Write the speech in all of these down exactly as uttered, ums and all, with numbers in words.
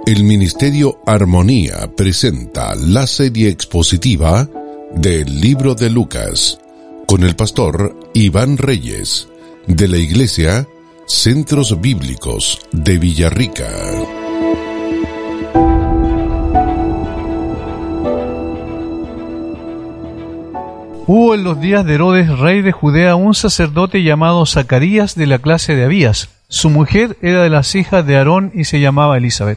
El Ministerio Armonía presenta la serie expositiva del libro de Lucas con el pastor Iván Reyes de la Iglesia Centros Bíblicos de Villarrica. Hubo en los días de Herodes, rey de Judea, un sacerdote llamado Zacarías de la clase de Abías. Su mujer era de las hijas de Aarón y se llamaba Elizabeth.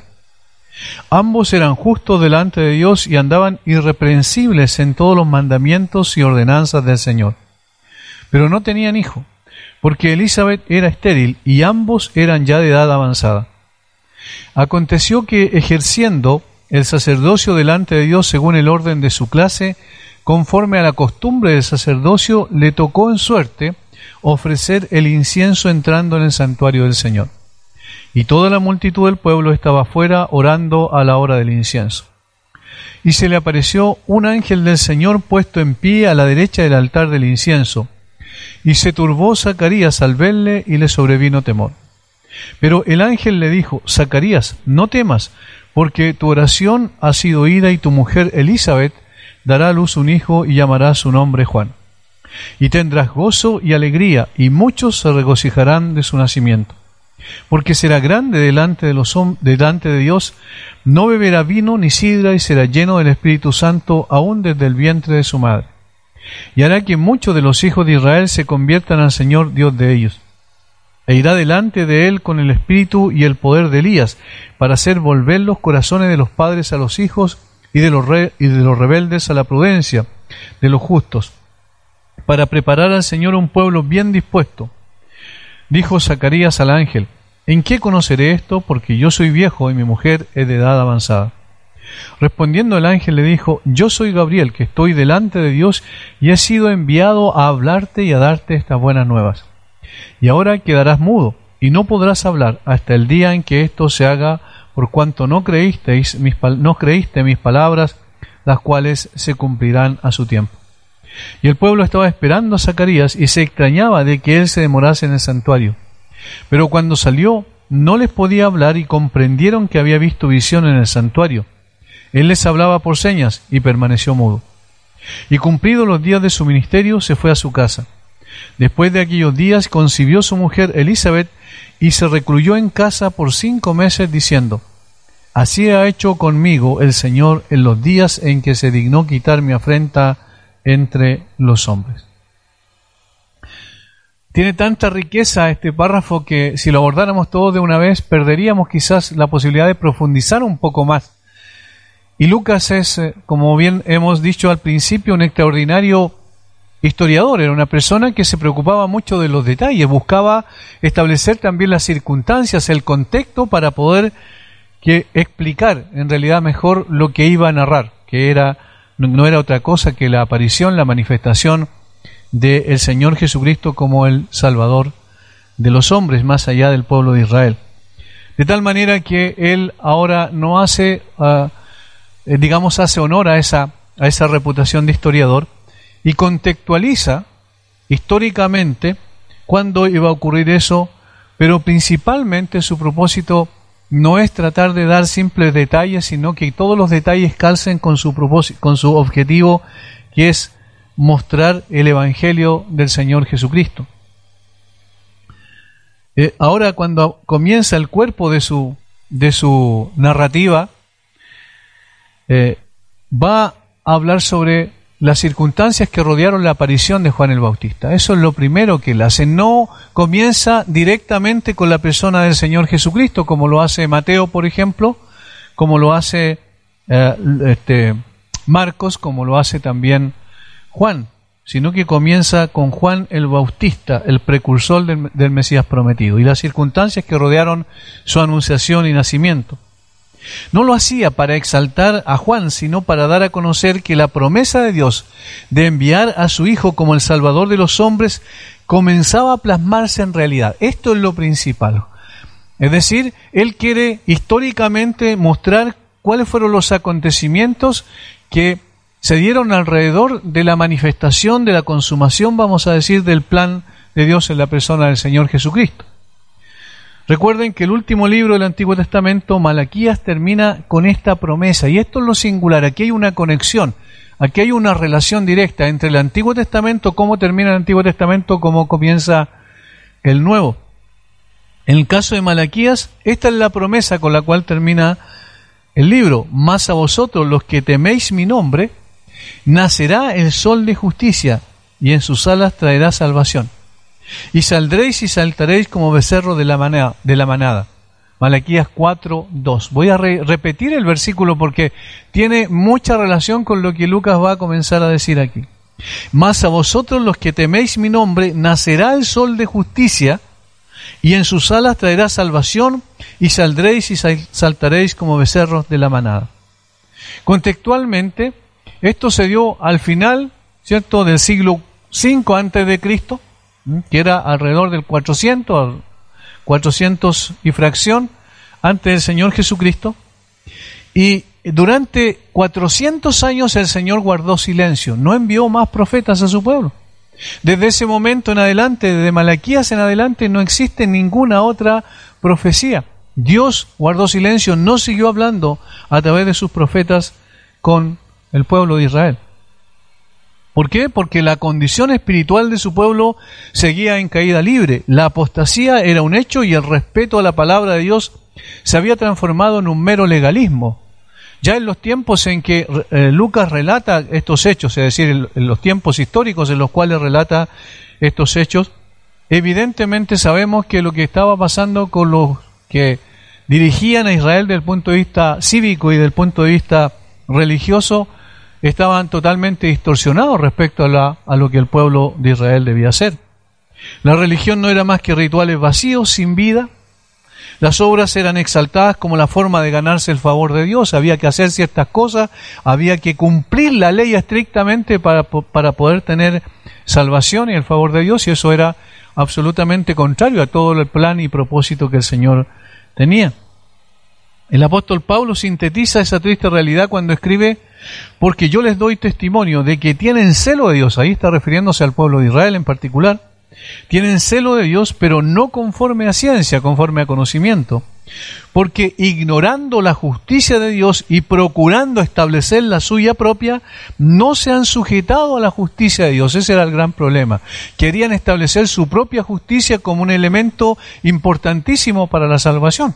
Ambos eran justos delante de Dios y andaban irreprensibles en todos los mandamientos y ordenanzas del Señor. Pero no tenían hijo, porque Elizabeth era estéril y ambos eran ya de edad avanzada. Aconteció que, ejerciendo el sacerdocio delante de Dios según el orden de su clase, conforme a la costumbre del sacerdocio, le tocó en suerte ofrecer el incienso entrando en el santuario del Señor. Y toda la multitud del pueblo estaba afuera orando a la hora del incienso. Y se le apareció un ángel del Señor puesto en pie a la derecha del altar del incienso. Y se turbó Zacarías al verle y le sobrevino temor. Pero el ángel le dijo: Zacarías, no temas, porque tu oración ha sido oída y tu mujer Elizabeth dará a luz un hijo y llamará su nombre Juan. Y tendrás gozo y alegría, y muchos se regocijarán de su nacimiento. Porque será grande delante de los hom- delante de Dios, no beberá vino ni sidra, y será lleno del Espíritu Santo aún desde el vientre de su madre. Y hará que muchos de los hijos de Israel se conviertan al Señor Dios de ellos. E irá delante de él con el espíritu y el poder de Elías, para hacer volver los corazones de los padres a los hijos, y de los re- y de los rebeldes a la prudencia, de los justos, para preparar al Señor un pueblo bien dispuesto. Dijo Zacarías al ángel: ¿En qué conoceré esto? Porque yo soy viejo y mi mujer es de edad avanzada. Respondiendo el ángel le dijo: Yo soy Gabriel, que estoy delante de Dios y he sido enviado a hablarte y a darte estas buenas nuevas. Y ahora quedarás mudo y no podrás hablar hasta el día en que esto se haga, por cuanto no creísteis mis, no creíste mis palabras, las cuales se cumplirán a su tiempo. Y el pueblo estaba esperando a Zacarías y se extrañaba de que él se demorase en el santuario. Pero cuando salió, no les podía hablar y comprendieron que había visto visión en el santuario. Él les hablaba por señas y permaneció mudo. Y cumplidos los días de su ministerio, se fue a su casa. Después de aquellos días, concibió su mujer Elizabeth y se recluyó en casa por cinco meses, diciendo: Así ha hecho conmigo el Señor en los días en que se dignó quitar mi afrenta entre los hombres. Tiene tanta riqueza este párrafo que si lo abordáramos todo de una vez perderíamos quizás la posibilidad de profundizar un poco más. Y Lucas es, como bien hemos dicho al principio, un extraordinario historiador. Era una persona que se preocupaba mucho de los detalles, buscaba establecer también las circunstancias, el contexto, para poder que explicar en realidad mejor lo que iba a narrar, que era no era otra cosa que la aparición, la manifestación del Señor Jesucristo como el Salvador de los hombres, más allá del pueblo de Israel. De tal manera que él ahora no hace, uh, digamos, hace honor a esa, a esa reputación de historiador y contextualiza históricamente cuándo iba a ocurrir eso, pero principalmente su propósito no es tratar de dar simples detalles, sino que todos los detalles calcen con su propósito, con su objetivo, que es mostrar el Evangelio del Señor Jesucristo. Eh, ahora, cuando comienza el cuerpo de su, de su narrativa, eh, va a hablar sobre las circunstancias que rodearon la aparición de Juan el Bautista. Eso es lo primero que él hace. No comienza directamente con la persona del Señor Jesucristo, como lo hace Mateo, por ejemplo, como lo hace eh, este, Marcos, como lo hace también Juan, sino que comienza con Juan el Bautista, el precursor del, del Mesías prometido, y las circunstancias que rodearon su anunciación y nacimiento. No lo hacía para exaltar a Juan, sino para dar a conocer que la promesa de Dios de enviar a su Hijo como el Salvador de los hombres comenzaba a plasmarse en realidad. Esto es lo principal. Es decir, él quiere históricamente mostrar cuáles fueron los acontecimientos que se dieron alrededor de la manifestación, de la consumación, vamos a decir, del plan de Dios en la persona del Señor Jesucristo. Recuerden que el último libro del Antiguo Testamento, Malaquías, termina con esta promesa, y esto es lo singular. Aquí hay una conexión, aquí hay una relación directa entre el Antiguo Testamento, cómo termina el Antiguo Testamento, cómo comienza el Nuevo. En el caso de Malaquías, esta es la promesa con la cual termina el libro: mas a vosotros, los que teméis mi nombre, nacerá el sol de justicia, y en sus alas traerá salvación. Y saldréis y saltaréis como becerro de la manada. De la manada. Malaquías cuatro, dos. Voy a re- repetir el versículo porque tiene mucha relación con lo que Lucas va a comenzar a decir aquí. Mas a vosotros, los que teméis mi nombre, nacerá el sol de justicia, y en sus alas traerá salvación, y saldréis y sal- saltaréis como becerros de la manada. Contextualmente, esto se dio al final, ¿cierto?, del siglo cinco antes de Cristo, que era alrededor del cuatrocientos, cuatrocientos y fracción antes del Señor Jesucristo. Y durante cuatrocientos años el Señor guardó silencio, no envió más profetas a su pueblo. Desde ese momento en adelante, desde Malaquías en adelante, no existe ninguna otra profecía. Dios guardó silencio, no siguió hablando a través de sus profetas con el pueblo de Israel. ¿Por qué? Porque la condición espiritual de su pueblo seguía en caída libre. La apostasía era un hecho y el respeto a la palabra de Dios se había transformado en un mero legalismo. Ya en los tiempos en que eh, Lucas relata estos hechos, es decir, en, en los tiempos históricos en los cuales relata estos hechos, evidentemente sabemos que lo que estaba pasando con los que dirigían a Israel desde el punto de vista cívico y desde el punto de vista religioso estaban totalmente distorsionados respecto a, la, a lo que el pueblo de Israel debía hacer. La religión no era más que rituales vacíos, sin vida. Las obras eran exaltadas como la forma de ganarse el favor de Dios. Había que hacer ciertas cosas, había que cumplir la ley estrictamente para, para poder tener salvación y el favor de Dios, y eso era absolutamente contrario a todo el plan y propósito que el Señor tenía. El apóstol Pablo sintetiza esa triste realidad cuando escribe: porque yo les doy testimonio de que tienen celo de Dios. Ahí está refiriéndose al pueblo de Israel en particular. Tienen celo de Dios, pero no conforme a ciencia, conforme a conocimiento. Porque ignorando la justicia de Dios y procurando establecer la suya propia, no se han sujetado a la justicia de Dios. Ese era el gran problema. Querían establecer su propia justicia como un elemento importantísimo para la salvación.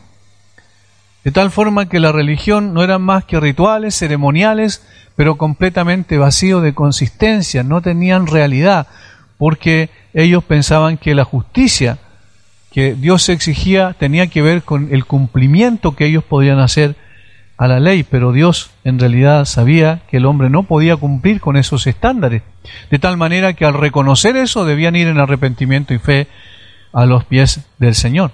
De tal forma que la religión no eran más que rituales, ceremoniales, pero completamente vacíos de consistencia, no tenían realidad, porque ellos pensaban que la justicia que Dios exigía tenía que ver con el cumplimiento que ellos podían hacer a la ley, pero Dios en realidad sabía que el hombre no podía cumplir con esos estándares, de tal manera que al reconocer eso debían ir en arrepentimiento y fe a los pies del Señor.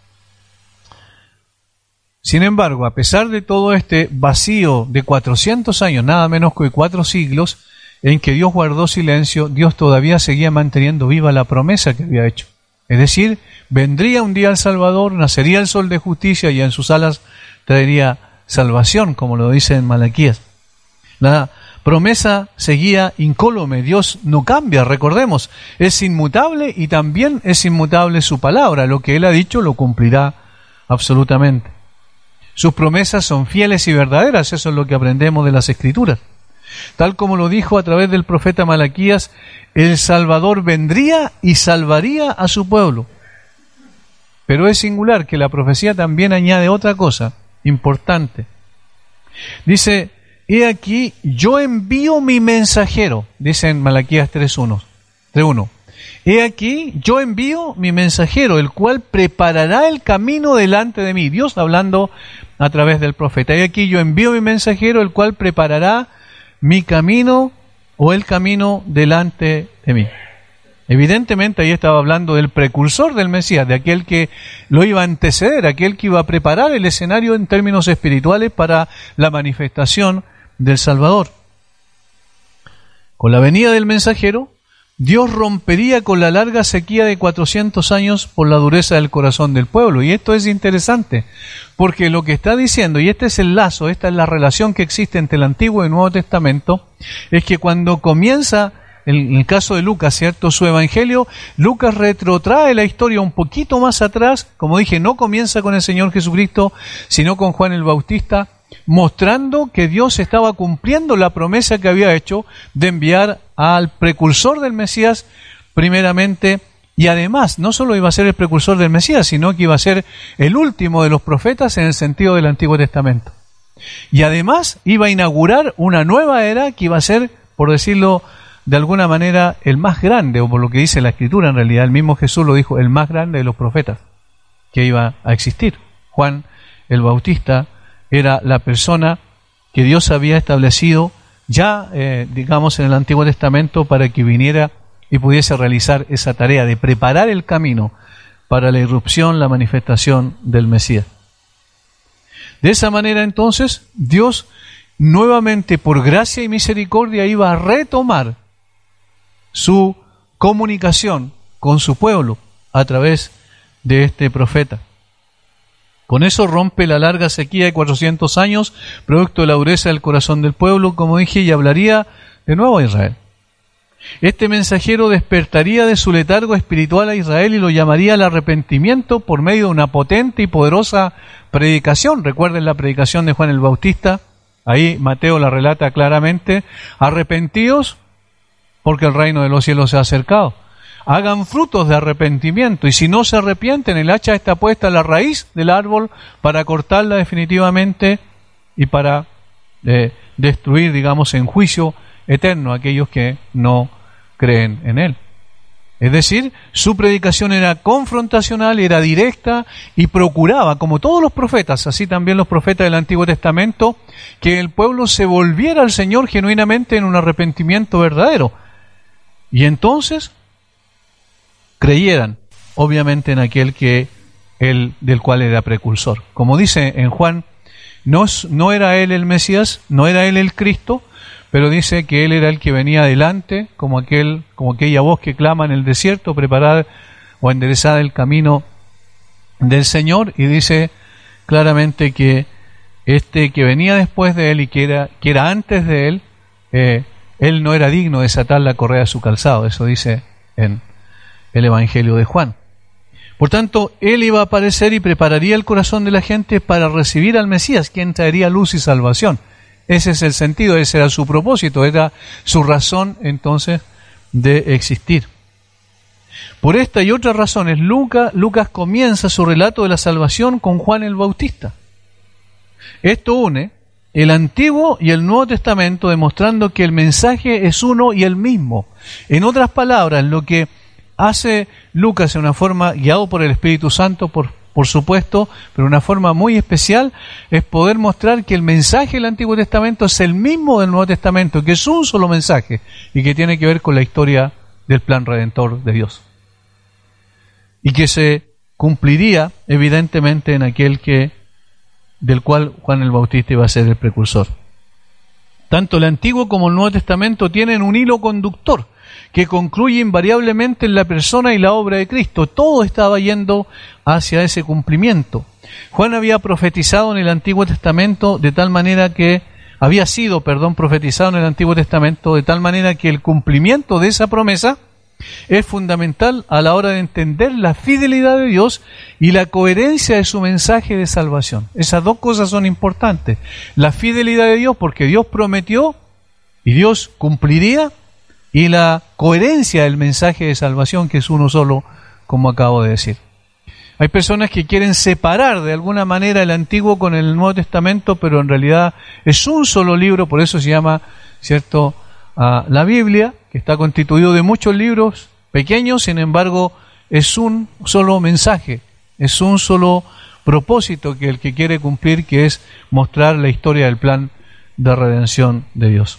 Sin embargo, a pesar de todo este vacío de cuatrocientos años, nada menos que cuatro siglos, en que Dios guardó silencio, Dios todavía seguía manteniendo viva la promesa que había hecho. Es decir, vendría un día el Salvador, nacería el sol de justicia y en sus alas traería salvación, como lo dice en Malaquías. La promesa seguía incólume, Dios no cambia, recordemos, es inmutable y también es inmutable su palabra, lo que Él ha dicho lo cumplirá absolutamente. Sus promesas son fieles y verdaderas, eso es lo que aprendemos de las Escrituras. Tal como lo dijo a través del profeta Malaquías, el Salvador vendría y salvaría a su pueblo. Pero es singular que la profecía también añade otra cosa importante. Dice: he aquí, yo envío mi mensajero, dice en Malaquías tres uno. He aquí, yo envío mi mensajero, el cual preparará el camino delante de mí. Dios hablando a través del profeta. He aquí, yo envío mi mensajero, el cual preparará mi camino o el camino delante de mí. Evidentemente ahí estaba hablando del precursor del Mesías, de aquel que lo iba a anteceder, aquel que iba a preparar el escenario en términos espirituales para la manifestación del Salvador. Con la venida del mensajero, Dios rompería con la larga sequía de cuatrocientos años por la dureza del corazón del pueblo. Y esto es interesante, porque lo que está diciendo, y este es el lazo, esta es la relación que existe entre el Antiguo y el Nuevo Testamento, es que cuando comienza en el caso de Lucas, ¿cierto? Su evangelio, Lucas retrotrae la historia un poquito más atrás, como dije, no comienza con el Señor Jesucristo, sino con Juan el Bautista, mostrando que Dios estaba cumpliendo la promesa que había hecho de enviar al precursor del Mesías primeramente, y además no solo iba a ser el precursor del Mesías, sino que iba a ser el último de los profetas en el sentido del Antiguo Testamento. Y además iba a inaugurar una nueva era que iba a ser, por decirlo de alguna manera, el más grande, o por lo que dice la Escritura en realidad, el mismo Jesús lo dijo, el más grande de los profetas que iba a existir. Juan el Bautista era la persona que Dios había establecido ya, eh, digamos, en el Antiguo Testamento para que viniera y pudiese realizar esa tarea de preparar el camino para la irrupción, la manifestación del Mesías. De esa manera, entonces, Dios nuevamente, por gracia y misericordia, iba a retomar su comunicación con su pueblo a través de este profeta. Con eso rompe la larga sequía de cuatrocientos años, producto de la dureza del corazón del pueblo, como dije, y hablaría de nuevo a Israel. Este mensajero despertaría de su letargo espiritual a Israel y lo llamaría al arrepentimiento por medio de una potente y poderosa predicación. Recuerden la predicación de Juan el Bautista, ahí Mateo la relata claramente: arrepentíos porque el reino de los cielos se ha acercado. Hagan frutos de arrepentimiento, y si no se arrepienten, el hacha está puesta a la raíz del árbol para cortarla definitivamente y para eh, destruir, digamos, en juicio eterno a aquellos que no creen en él. Es decir, su predicación era confrontacional, era directa y procuraba, como todos los profetas, así también los profetas del Antiguo Testamento, que el pueblo se volviera al Señor genuinamente en un arrepentimiento verdadero. Y entonces creyeran, obviamente, en aquel que él, del cual era precursor. Como dice en Juan, no, no era él el Mesías, no era él el Cristo, pero dice que él era el que venía adelante, como aquel, como aquella voz que clama en el desierto, preparar o enderezar el camino del Señor, y dice claramente que este que venía después de él y que era, que era antes de él, eh, él no era digno de desatar la correa de su calzado. Eso dice en el Evangelio de Juan. Por tanto, él iba a aparecer y prepararía el corazón de la gente para recibir al Mesías, quien traería luz y salvación. Ese es el sentido, ese era su propósito, era su razón entonces de existir. Por esta y otras razones, Lucas, Lucas comienza su relato de la salvación con Juan el Bautista. Esto une el Antiguo y el Nuevo Testamento, demostrando que el mensaje es uno y el mismo. En otras palabras, lo que hace Lucas de una forma, guiado por el Espíritu Santo, por, por supuesto, pero de una forma muy especial, es poder mostrar que el mensaje del Antiguo Testamento es el mismo del Nuevo Testamento, que es un solo mensaje y que tiene que ver con la historia del plan redentor de Dios. Y que se cumpliría, evidentemente, en aquel que del cual Juan el Bautista iba a ser el precursor. Tanto el Antiguo como el Nuevo Testamento tienen un hilo conductor que concluye invariablemente en la persona y la obra de Cristo. Todo estaba yendo hacia ese cumplimiento. Juan había profetizado en el Antiguo Testamento de tal manera que, había sido, perdón, profetizado en el Antiguo Testamento de tal manera que el cumplimiento de esa promesa es fundamental a la hora de entender la fidelidad de Dios y la coherencia de su mensaje de salvación. Esas dos cosas son importantes. La fidelidad de Dios, porque Dios prometió y Dios cumpliría, y la coherencia del mensaje de salvación, que es uno solo, como acabo de decir. Hay personas que quieren separar de alguna manera el Antiguo con el Nuevo Testamento, pero en realidad es un solo libro, por eso se llama, ¿cierto?, uh, la Biblia, que está constituido de muchos libros pequeños, sin embargo, es un solo mensaje, es un solo propósito que el que quiere cumplir, que es mostrar la historia del plan de redención de Dios.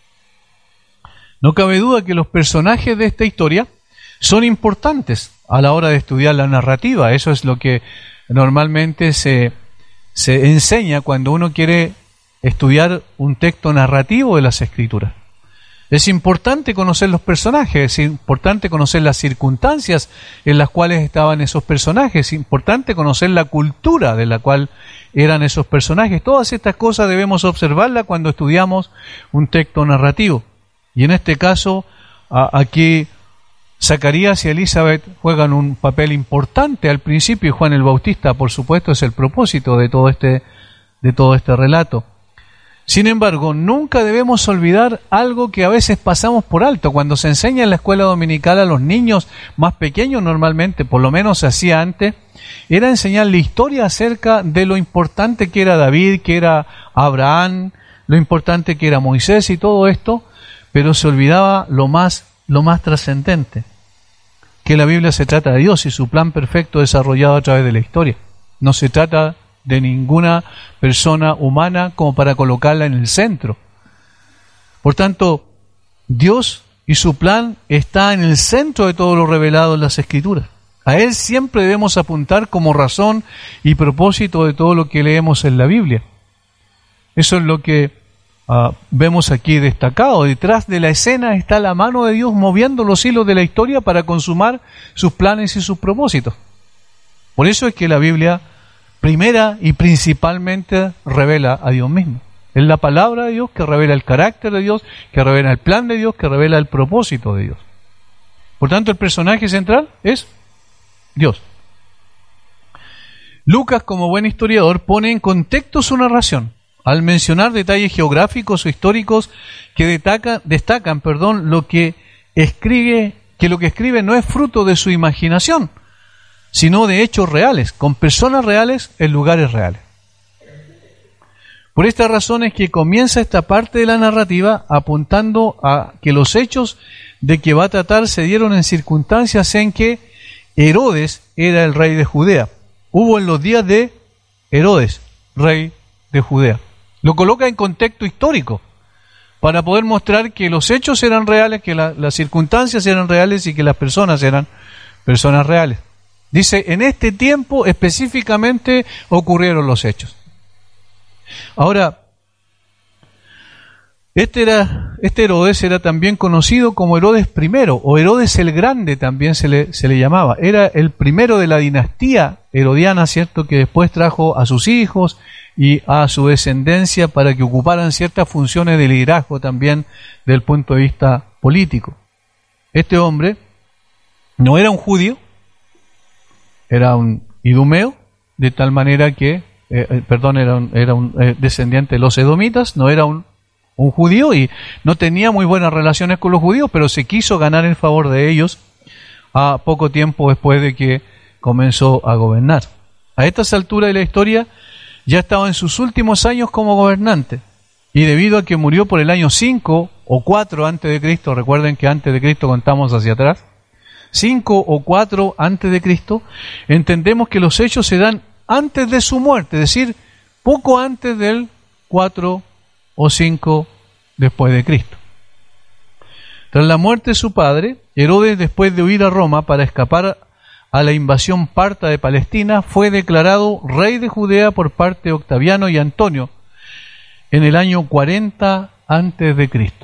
No cabe duda que los personajes de esta historia son importantes a la hora de estudiar la narrativa. Eso es lo que normalmente se, se enseña cuando uno quiere estudiar un texto narrativo de las Escrituras. Es importante conocer los personajes, es importante conocer las circunstancias en las cuales estaban esos personajes, es importante conocer la cultura de la cual eran esos personajes. Todas estas cosas debemos observarlas cuando estudiamos un texto narrativo. Y en este caso, aquí Zacarías y Elizabeth juegan un papel importante al principio, y Juan el Bautista, por supuesto, es el propósito de todo este, de todo este relato. Sin embargo, nunca debemos olvidar algo que a veces pasamos por alto. Cuando se enseña en la escuela dominical a los niños más pequeños, normalmente, por lo menos se hacía antes, era enseñar la historia acerca de lo importante que era David, que era Abraham, lo importante que era Moisés y todo esto, pero se olvidaba lo más, lo más trascendente, que la Biblia se trata de Dios y su plan perfecto desarrollado a través de la historia. No se trata de ninguna persona humana como para colocarla en el centro. Por tanto, Dios y su plan está en el centro de todo lo revelado en las Escrituras. A Él siempre debemos apuntar como razón y propósito de todo lo que leemos en la Biblia. Eso es lo que uh, vemos aquí destacado. Detrás de la escena está la mano de Dios moviendo los hilos de la historia para consumar sus planes y sus propósitos. Por eso es que la Biblia primera y principalmente revela a Dios mismo. Es la palabra de Dios que revela el carácter de Dios, que revela el plan de Dios, que revela el propósito de Dios. Por tanto, el personaje central es Dios. Lucas, como buen historiador, pone en contexto su narración al mencionar detalles geográficos o históricos que destacan, destacan, perdón, lo que escribe, que lo que escribe no es fruto de su imaginación, sino de hechos reales, con personas reales en lugares reales. Por esta razón es que comienza esta parte de la narrativa apuntando a que los hechos de que va a tratar se dieron en circunstancias en que Herodes era el rey de Judea. Hubo en los días de Herodes, rey de Judea. Lo coloca en contexto histórico para poder mostrar que los hechos eran reales, que la, las circunstancias eran reales y que las personas eran personas reales. Dice, en este tiempo específicamente ocurrieron los hechos. Ahora, este, era, este Herodes era también conocido como Herodes primero, o Herodes el Grande también se le, se le llamaba. Era el primero de la dinastía herodiana, ¿cierto?, que después trajo a sus hijos y a su descendencia para que ocuparan ciertas funciones de liderazgo también desde el punto de vista político. Este hombre no era un judío, era un idumeo, de tal manera que, eh, perdón, era un, era un eh, descendiente de los edomitas, no era un, un judío y no tenía muy buenas relaciones con los judíos, pero se quiso ganar el favor de ellos a poco tiempo después de que comenzó a gobernar. A estas alturas de la historia ya estaba en sus últimos años como gobernante, y debido a que murió por el año cinco o cuatro antes de Cristo, recuerden que antes de Cristo contamos hacia atrás, cinco o cuatro antes de Cristo, entendemos que los hechos se dan antes de su muerte, es decir, poco antes del cuatro o cinco después de Cristo. Tras la muerte de su padre, Herodes, después de huir a Roma para escapar a la invasión parta de Palestina, fue declarado rey de Judea por parte de Octaviano y Antonio en el año cuarenta antes de Cristo.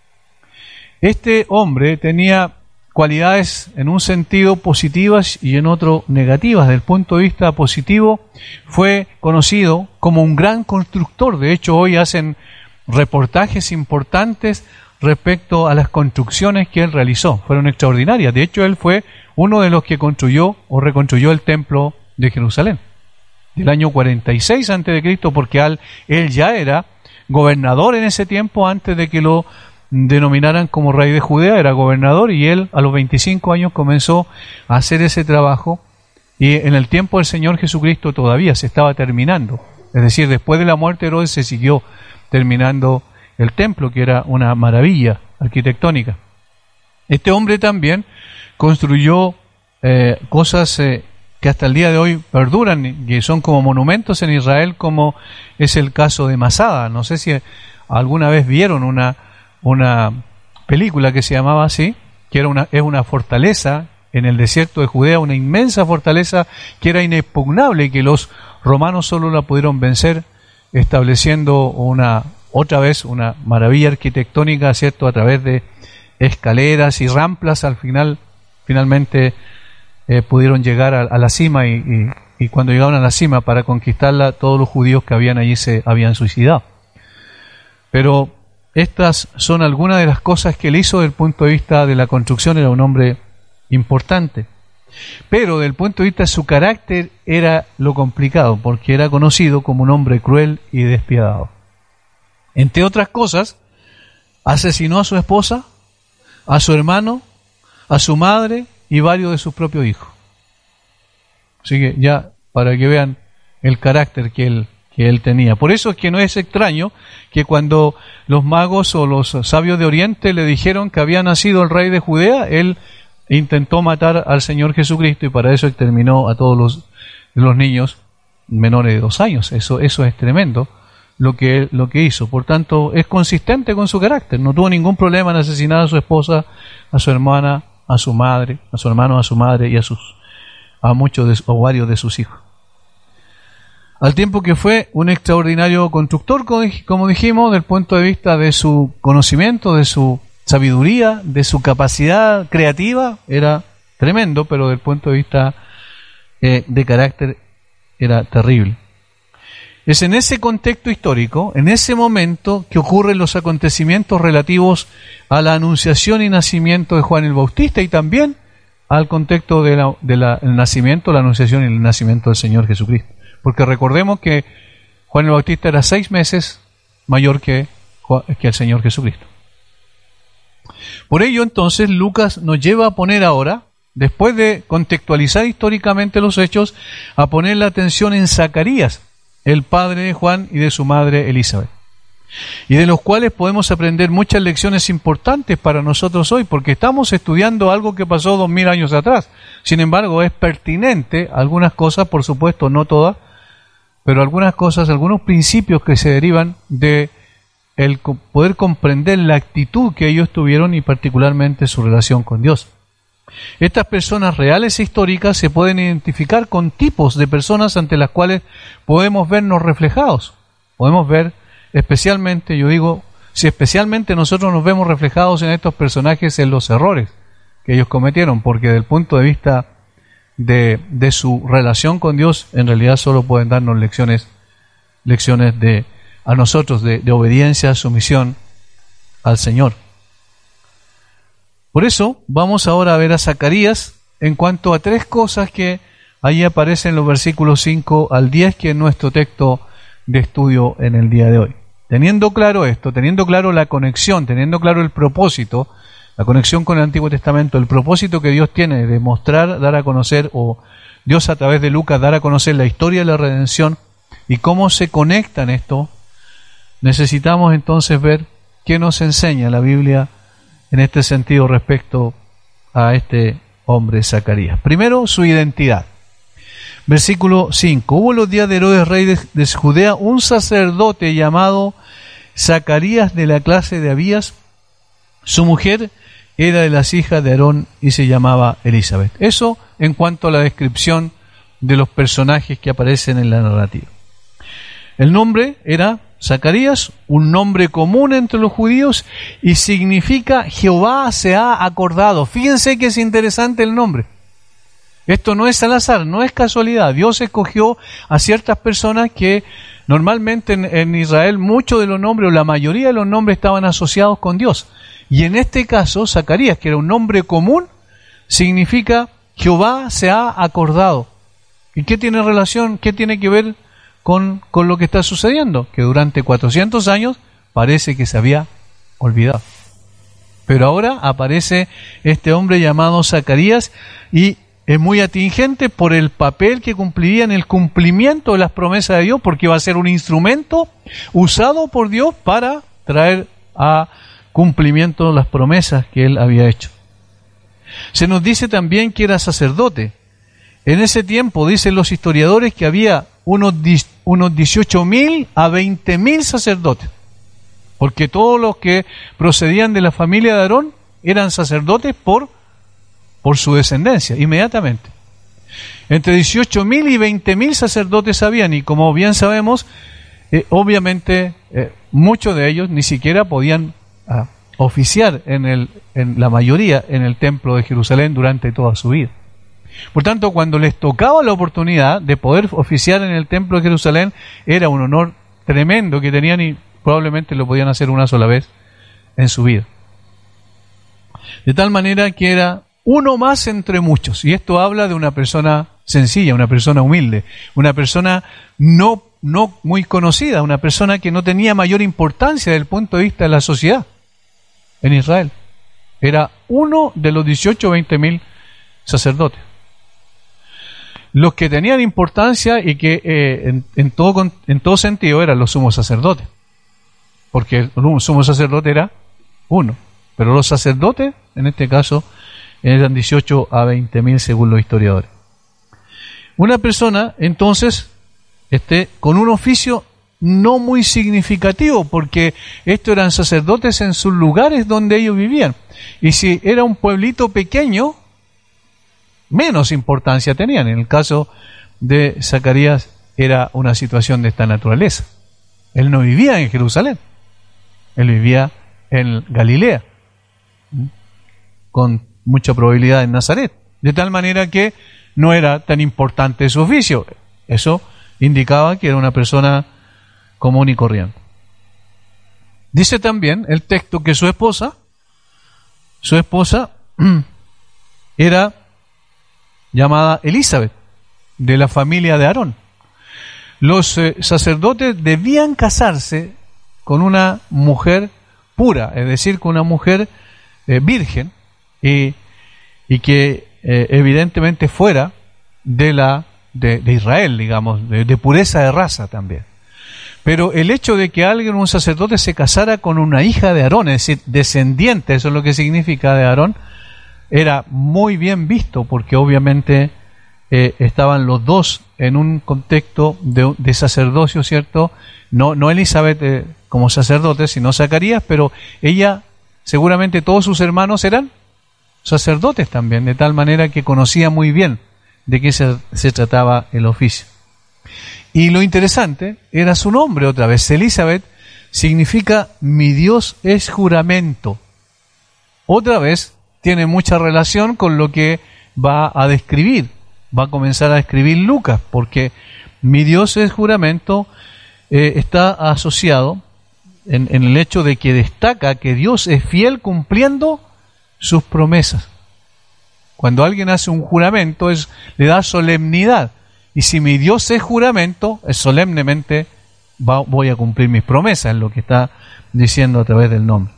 Este hombre tenía cualidades en un sentido positivas y en otro negativas. Desde el punto de vista positivo, fue conocido como un gran constructor. De hecho, hoy hacen reportajes importantes respecto a las construcciones que él realizó. Fueron extraordinarias. De hecho, él fue uno de los que construyó o reconstruyó el templo de Jerusalén del año cuarenta y seis antes de Cristo, porque al, él ya era gobernador en ese tiempo antes de que lo denominaran como rey de Judea. Era gobernador y él a los veinticinco años comenzó a hacer ese trabajo, y en el tiempo del Señor Jesucristo todavía se estaba terminando. Es decir, después de la muerte de Herodes se siguió terminando el templo, que era una maravilla arquitectónica. Este hombre también construyó eh, cosas eh, que hasta el día de hoy perduran, que son como monumentos en Israel, como es el caso de Masada. No sé si alguna vez vieron una una película que se llamaba así, que era una, es una fortaleza en el desierto de Judea, una inmensa fortaleza que era inexpugnable y que los romanos solo la pudieron vencer estableciendo una otra vez una maravilla arquitectónica, ¿cierto?, a través de escaleras y rampas. Al final, finalmente eh, pudieron llegar a, a la cima y, y, y cuando llegaron a la cima para conquistarla, todos los judíos que habían allí se habían suicidado. Pero estas son algunas de las cosas que él hizo desde el punto de vista de la construcción. Era un hombre importante. Pero desde el punto de vista de su carácter era lo complicado, porque era conocido como un hombre cruel y despiadado. Entre otras cosas, asesinó a su esposa, a su hermano, a su madre y varios de sus propios hijos. Así que ya, para que vean el carácter que él, que él tenía. Por eso es que no es extraño que cuando los magos o los sabios de Oriente le dijeron que había nacido el rey de Judea, él intentó matar al Señor Jesucristo y para eso exterminó a todos los, los niños menores de dos años. Eso, eso es tremendo lo que, lo que hizo. Por tanto, es consistente con su carácter. No tuvo ningún problema en asesinar a su esposa, a su hermana, a su madre, a su hermano, a su madre y a sus a muchos de, o varios de sus hijos. Al tiempo que fue un extraordinario constructor, como dijimos, desde el punto de vista de su conocimiento, de su sabiduría, de su capacidad creativa, era tremendo, pero desde el punto de vista eh, de carácter era terrible. Es en ese contexto histórico, en ese momento, que ocurren los acontecimientos relativos a la anunciación y nacimiento de Juan el Bautista y también al contexto del de la, el nacimiento, la anunciación y el nacimiento del Señor Jesucristo. Porque recordemos que Juan el Bautista era seis meses mayor que, que el Señor Jesucristo. Por ello, entonces, Lucas nos lleva a poner ahora, después de contextualizar históricamente los hechos, a poner la atención en Zacarías, el padre de Juan y de su madre Elizabeth, y de los cuales podemos aprender muchas lecciones importantes para nosotros hoy, porque estamos estudiando algo que pasó dos mil años atrás. Sin embargo, es pertinente algunas cosas, por supuesto, no todas, pero algunas cosas, algunos principios que se derivan de el poder comprender la actitud que ellos tuvieron y particularmente su relación con Dios. Estas personas reales e históricas se pueden identificar con tipos de personas ante las cuales podemos vernos reflejados. Podemos ver especialmente, yo digo, si especialmente nosotros nos vemos reflejados en estos personajes en los errores que ellos cometieron, porque desde el punto de vista de, de su relación con Dios, en realidad solo pueden darnos lecciones, lecciones de a nosotros de, de obediencia, sumisión al Señor. Por eso vamos ahora a ver a Zacarías en cuanto a tres cosas que ahí aparecen en los versículos cinco al diez, que es nuestro texto de estudio en el día de hoy. Teniendo claro esto, teniendo claro la conexión, teniendo claro el propósito, la conexión con el Antiguo Testamento, el propósito que Dios tiene de mostrar, dar a conocer, o Dios a través de Lucas dar a conocer la historia de la redención y cómo se conectan esto, necesitamos entonces ver qué nos enseña la Biblia en este sentido respecto a este hombre Zacarías. Primero, su identidad. Versículo cinco. Hubo en los días de Herodes, rey de, de Judea, un sacerdote llamado Zacarías de la clase de Abías. Su mujer era de las hijas de Aarón y se llamaba Elizabeth. Eso en cuanto a la descripción de los personajes que aparecen en la narrativa. El nombre era Zacarías, un nombre común entre los judíos, y significa Jehová se ha acordado. Fíjense que es interesante el nombre. Esto no es al azar, no es casualidad. Dios escogió a ciertas personas que normalmente en, en Israel muchos de los nombres, o la mayoría de los nombres, estaban asociados con Dios. Y en este caso, Zacarías, que era un nombre común, significa Jehová se ha acordado. ¿Y qué tiene relación, qué tiene que ver con, con lo que está sucediendo? Que durante cuatrocientos años parece que se había olvidado. Pero ahora aparece este hombre llamado Zacarías y es muy atingente por el papel que cumpliría en el cumplimiento de las promesas de Dios, porque va a ser un instrumento usado por Dios para traer a cumplimiento las promesas que él había hecho. Se nos dice también que era sacerdote. En ese tiempo dicen los historiadores que había unos, unos dieciocho mil a veinte mil sacerdotes, porque todos los que procedían de la familia de Aarón eran sacerdotes por por su descendencia, inmediatamente. Entre dieciocho mil y veinte mil sacerdotes habían, y como bien sabemos, eh, obviamente eh, muchos de ellos ni siquiera podían ah, oficiar en, el, en la mayoría en el templo de Jerusalén durante toda su vida. Por tanto, cuando les tocaba la oportunidad de poder oficiar en el templo de Jerusalén, era un honor tremendo que tenían y probablemente lo podían hacer una sola vez en su vida. De tal manera que era uno más entre muchos. Y esto habla de una persona sencilla, una persona humilde, una persona no, no muy conocida, una persona que no tenía mayor importancia desde el punto de vista de la sociedad en Israel. Era uno de los dieciocho o veinte mil sacerdotes. Los que tenían importancia y que eh, en, en, todo, en todo sentido eran los sumos sacerdotes. Porque el sumo sacerdote era uno. Pero los sacerdotes, en este caso, eran dieciocho a veinte mil según los historiadores. Una persona, entonces, este, con un oficio no muy significativo, porque estos eran sacerdotes en sus lugares donde ellos vivían. Y si era un pueblito pequeño, menos importancia tenían. En el caso de Zacarías era una situación de esta naturaleza. Él no vivía en Jerusalén, él vivía en Galilea, con mucha probabilidad en Nazaret, de tal manera que no era tan importante su oficio. Eso indicaba que era una persona común y corriente. Dice también el texto que su esposa, su esposa era llamada Elizabeth, de la familia de Aarón. Los eh, sacerdotes debían casarse con una mujer pura, es decir, con una mujer eh, virgen, y, y que eh, evidentemente fuera de la de, de Israel, digamos, de, de pureza de raza también. Pero el hecho de que alguien, un sacerdote, se casara con una hija de Aarón, es decir, descendiente, eso es lo que significa de Aarón, era muy bien visto, porque obviamente eh, estaban los dos en un contexto de, de sacerdocio, ¿cierto? No, no Elizabeth eh, como sacerdote, sino Zacarías, pero ella, seguramente todos sus hermanos eran sacerdotes también, de tal manera que conocía muy bien de qué se, se trataba el oficio. Y lo interesante era su nombre otra vez. Elizabeth significa mi Dios es juramento. Otra vez tiene mucha relación con lo que va a describir, va a comenzar a describir Lucas, porque mi Dios es juramento eh, está asociado en, en el hecho de que destaca que Dios es fiel cumpliendo sus promesas. Cuando alguien hace un juramento, es, le da solemnidad. Y si mi Dios es juramento, es solemnemente va, voy a cumplir mis promesas, es lo que está diciendo a través del nombre.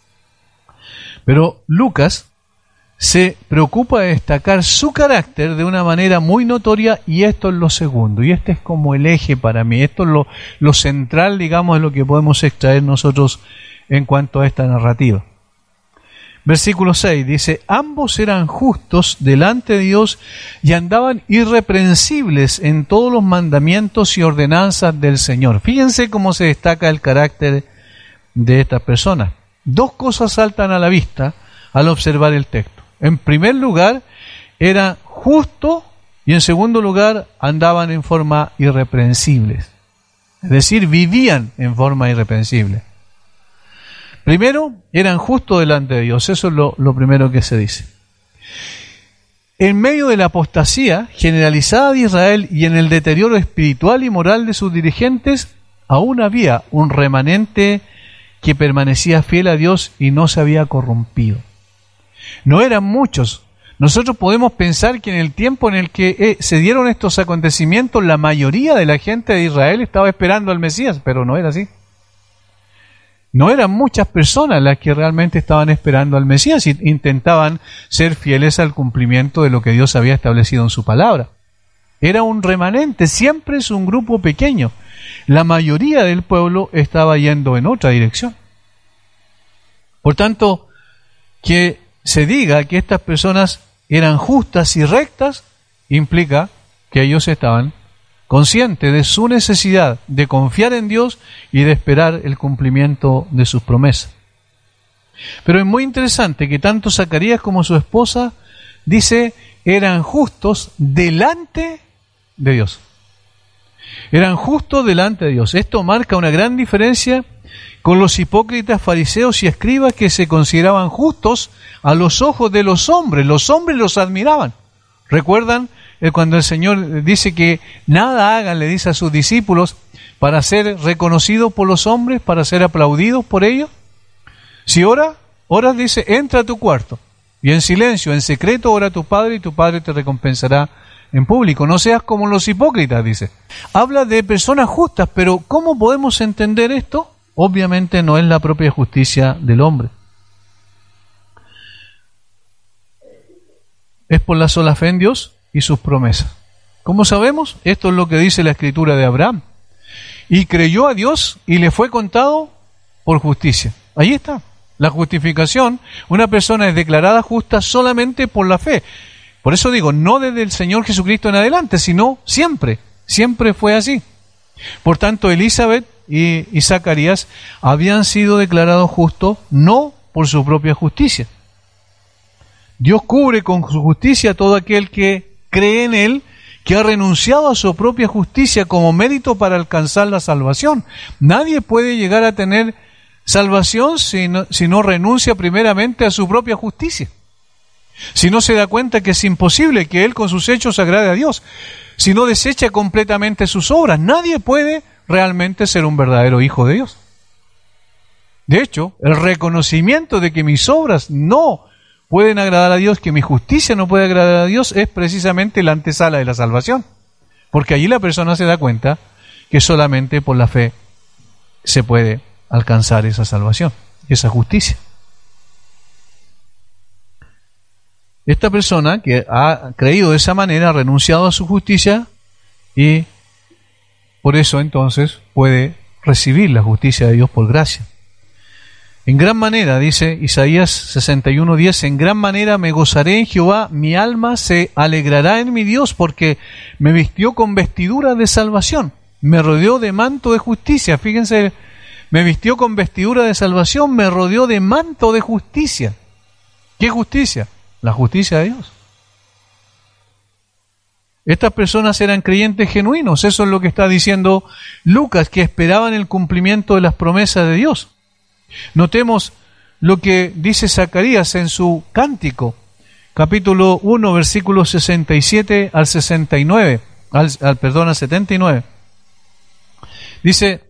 Pero Lucas se preocupa de destacar su carácter de una manera muy notoria, y esto es lo segundo, y este es como el eje para mí, esto es lo, lo central, digamos, de lo que podemos extraer nosotros en cuanto a esta narrativa. Versículo seis dice, ambos eran justos delante de Dios y andaban irreprensibles en todos los mandamientos y ordenanzas del Señor. Fíjense cómo se destaca el carácter de estas personas. Dos cosas saltan a la vista al observar el texto. En primer lugar, era justo, y en segundo lugar, andaban en forma irreprensibles. Es decir, vivían en forma irreprensible. Primero, eran justos delante de Dios. Eso es lo, lo primero que se dice. En medio de la apostasía generalizada de Israel y en el deterioro espiritual y moral de sus dirigentes, aún había un remanente que permanecía fiel a Dios y no se había corrompido. No eran muchos. Nosotros podemos pensar que en el tiempo en el que eh, se dieron estos acontecimientos, la mayoría de la gente de Israel estaba esperando al Mesías, pero no era así. No eran muchas personas las que realmente estaban esperando al Mesías y intentaban ser fieles al cumplimiento de lo que Dios había establecido en su palabra. Era un remanente, siempre es un grupo pequeño. La mayoría del pueblo estaba yendo en otra dirección. Por tanto, que se diga que estas personas eran justas y rectas, implica que ellos estaban conscientes de su necesidad de confiar en Dios y de esperar el cumplimiento de sus promesas. Pero es muy interesante que tanto Zacarías como su esposa, dice, eran justos delante de Dios. Eran justos delante de Dios. Esto marca una gran diferencia con los hipócritas fariseos y escribas que se consideraban justos a los ojos de los hombres. Los hombres los admiraban. ¿Recuerdan cuando el Señor dice que nada hagan, le dice a sus discípulos, para ser reconocidos por los hombres, para ser aplaudidos por ellos? Si ora, oras, dice, entra a tu cuarto, y en silencio, en secreto, ora a tu Padre, y tu Padre te recompensará en público. No seas como los hipócritas, dice. Habla de personas justas, pero ¿cómo podemos entender esto? Obviamente no es la propia justicia del hombre. Es por la sola fe en Dios y sus promesas. ¿Cómo sabemos? Esto es lo que dice la Escritura de Abraham. Y creyó a Dios y le fue contado por justicia. Ahí está. La justificación, una persona es declarada justa solamente por la fe. Por eso digo, no desde el Señor Jesucristo en adelante, sino siempre. Siempre fue así. Por tanto, Elizabeth y, y Zacarías habían sido declarados justos no por su propia justicia. Dios cubre con su justicia a todo aquel que cree en Él, que ha renunciado a su propia justicia como mérito para alcanzar la salvación. Nadie puede llegar a tener salvación si no, si no renuncia primeramente a su propia justicia. Si no se da cuenta que es imposible que Él con sus hechos agrade a Dios. Si no desecha completamente sus obras. Nadie puede realmente ser un verdadero hijo de Dios. De hecho, el reconocimiento de que mis obras no pueden agradar a Dios, que mi justicia no puede agradar a Dios, es precisamente la antesala de la salvación. Porque allí la persona se da cuenta que solamente por la fe se puede alcanzar esa salvación, esa justicia. Esta persona que ha creído de esa manera, ha renunciado a su justicia y por eso entonces puede recibir la justicia de Dios por gracia. En gran manera, dice Isaías sesenta y uno diez, en gran manera me gozaré en Jehová, mi alma se alegrará en mi Dios, porque me vistió con vestidura de salvación, me rodeó de manto de justicia. Fíjense, me vistió con vestidura de salvación, me rodeó de manto de justicia. ¿Qué justicia? La justicia de Dios. Estas personas eran creyentes genuinos, eso es lo que está diciendo Lucas, que esperaban el cumplimiento de las promesas de Dios. Notemos lo que dice Zacarías en su cántico, capítulo uno, versículos sesenta y siete al sesenta y nueve, al, al perdón, al setenta y nueve. Dice,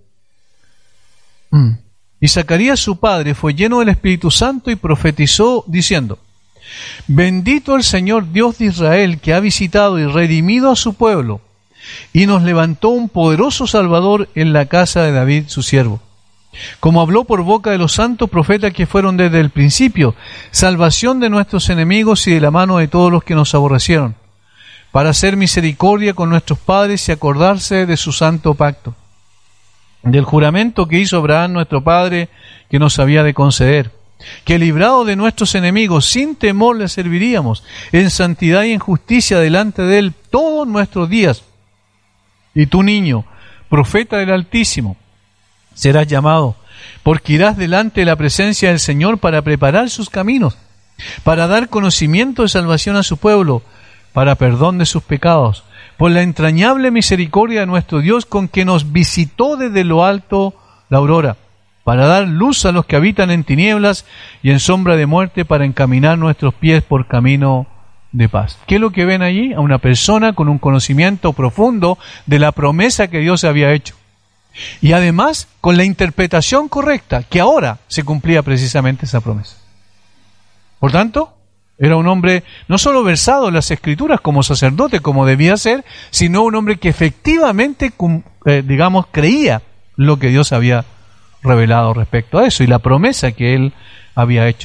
y Zacarías su padre fue lleno del Espíritu Santo y profetizó diciendo, bendito el Señor Dios de Israel, que ha visitado y redimido a su pueblo, y nos levantó un poderoso Salvador en la casa de David su siervo. Como habló por boca de los santos profetas que fueron desde el principio, salvación de nuestros enemigos y de la mano de todos los que nos aborrecieron, para hacer misericordia con nuestros padres y acordarse de su santo pacto, del juramento que hizo Abraham nuestro padre, que nos había de conceder, que librado de nuestros enemigos sin temor le serviríamos, en santidad y en justicia delante de él todos nuestros días. Y tú, niño, profeta del Altísimo, serás llamado, porque irás delante de la presencia del Señor para preparar sus caminos, para dar conocimiento de salvación a su pueblo, para perdón de sus pecados, por la entrañable misericordia de nuestro Dios, con que nos visitó desde lo alto la aurora, para dar luz a los que habitan en tinieblas y en sombra de muerte, para encaminar nuestros pies por camino de paz. ¿Qué es lo que ven allí? A una persona con un conocimiento profundo de la promesa que Dios había hecho. Y además con la interpretación correcta, que ahora se cumplía precisamente esa promesa. Por tanto, era un hombre no solo versado en las Escrituras como sacerdote, como debía ser, sino un hombre que efectivamente, eh, digamos, creía lo que Dios había revelado respecto a eso y la promesa que él había hecho.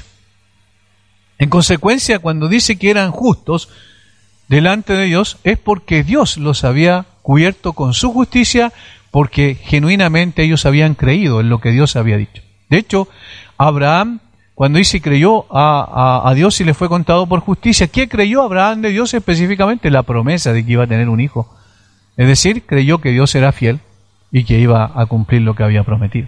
En consecuencia, cuando dice que eran justos delante de Dios, es porque Dios los había cubierto con su justicia, porque genuinamente ellos habían creído en lo que Dios había dicho. De hecho, Abraham, cuando dice creyó a, a, a Dios y le fue contado por justicia, ¿qué creyó Abraham de Dios específicamente? La promesa de que iba a tener un hijo. Es decir, creyó que Dios era fiel y que iba a cumplir lo que había prometido.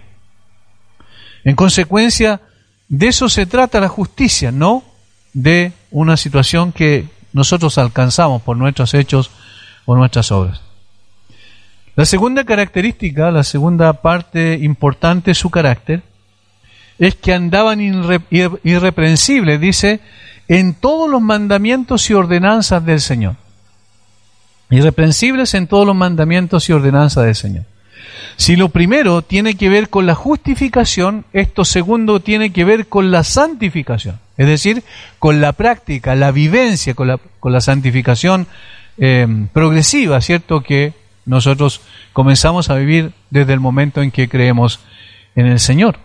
En consecuencia, de eso se trata la justicia, no de una situación que nosotros alcanzamos por nuestros hechos o nuestras obras. La segunda característica, la segunda parte importante de su carácter, es que andaban irre, irre, irreprensibles, dice, en todos los mandamientos y ordenanzas del Señor. Irreprensibles en todos los mandamientos y ordenanzas del Señor. Si lo primero tiene que ver con la justificación, esto segundo tiene que ver con la santificación, es decir, con la práctica, la vivencia, con la, con la santificación eh, progresiva, ¿cierto? Que nosotros comenzamos a vivir desde el momento en que creemos en el Señor.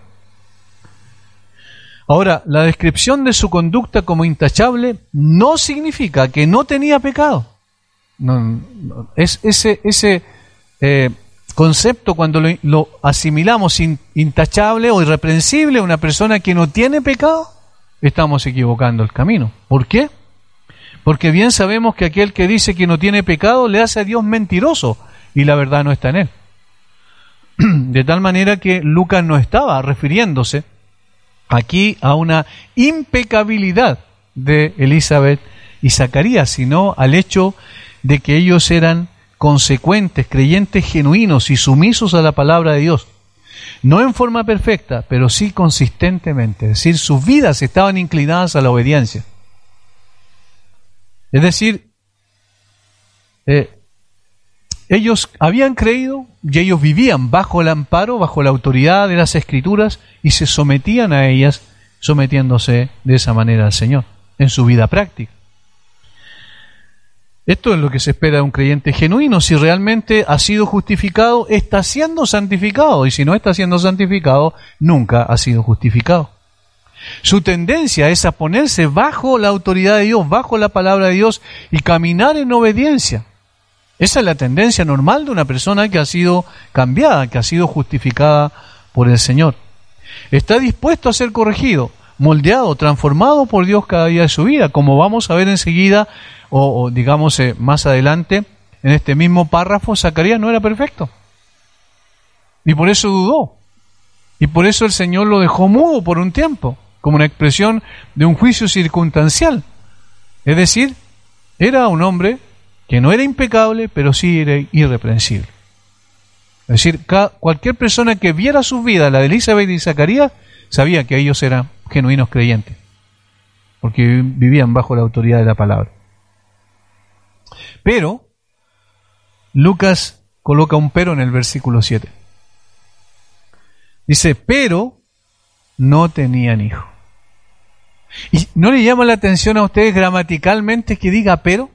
Ahora, la descripción de su conducta como intachable no significa que no tenía pecado. No, no, es ese, ese eh, concepto, cuando lo, lo asimilamos in, intachable o irreprensible, una persona que no tiene pecado, estamos equivocando el camino. ¿Por qué? Porque bien sabemos que aquel que dice que no tiene pecado le hace a Dios mentiroso y la verdad no está en él. De tal manera que Lucas no estaba refiriéndose aquí a una impecabilidad de Elizabeth y Zacarías, sino al hecho de que ellos eran consecuentes, creyentes genuinos y sumisos a la palabra de Dios. No en forma perfecta, pero sí consistentemente. Es decir, sus vidas estaban inclinadas a la obediencia. Es decir, eh, ellos habían creído y ellos vivían bajo el amparo, bajo la autoridad de las Escrituras y se sometían a ellas, sometiéndose de esa manera al Señor en su vida práctica. Esto es lo que se espera de un creyente genuino. Si realmente ha sido justificado, está siendo santificado, y si no está siendo santificado, nunca ha sido justificado. Su tendencia es a ponerse bajo la autoridad de Dios, bajo la palabra de Dios y caminar en obediencia. Esa es la tendencia normal de una persona que ha sido cambiada, que ha sido justificada por el Señor. Está dispuesto a ser corregido, moldeado, transformado por Dios cada día de su vida, como vamos a ver enseguida, o, o digamos eh, más adelante, en este mismo párrafo. Zacarías no era perfecto, y por eso dudó, y por eso el Señor lo dejó mudo por un tiempo, como una expresión de un juicio circunstancial. Es decir, era un hombre que no era impecable, pero sí era irreprensible. Es decir, cualquier persona que viera sus vidas, la de Elizabeth y Zacarías, sabía que ellos eran genuinos creyentes, porque vivían bajo la autoridad de la palabra. Pero Lucas coloca un pero en el versículo siete. Dice, pero no tenían hijo. ¿Y no le llama la atención a ustedes gramaticalmente que diga pero?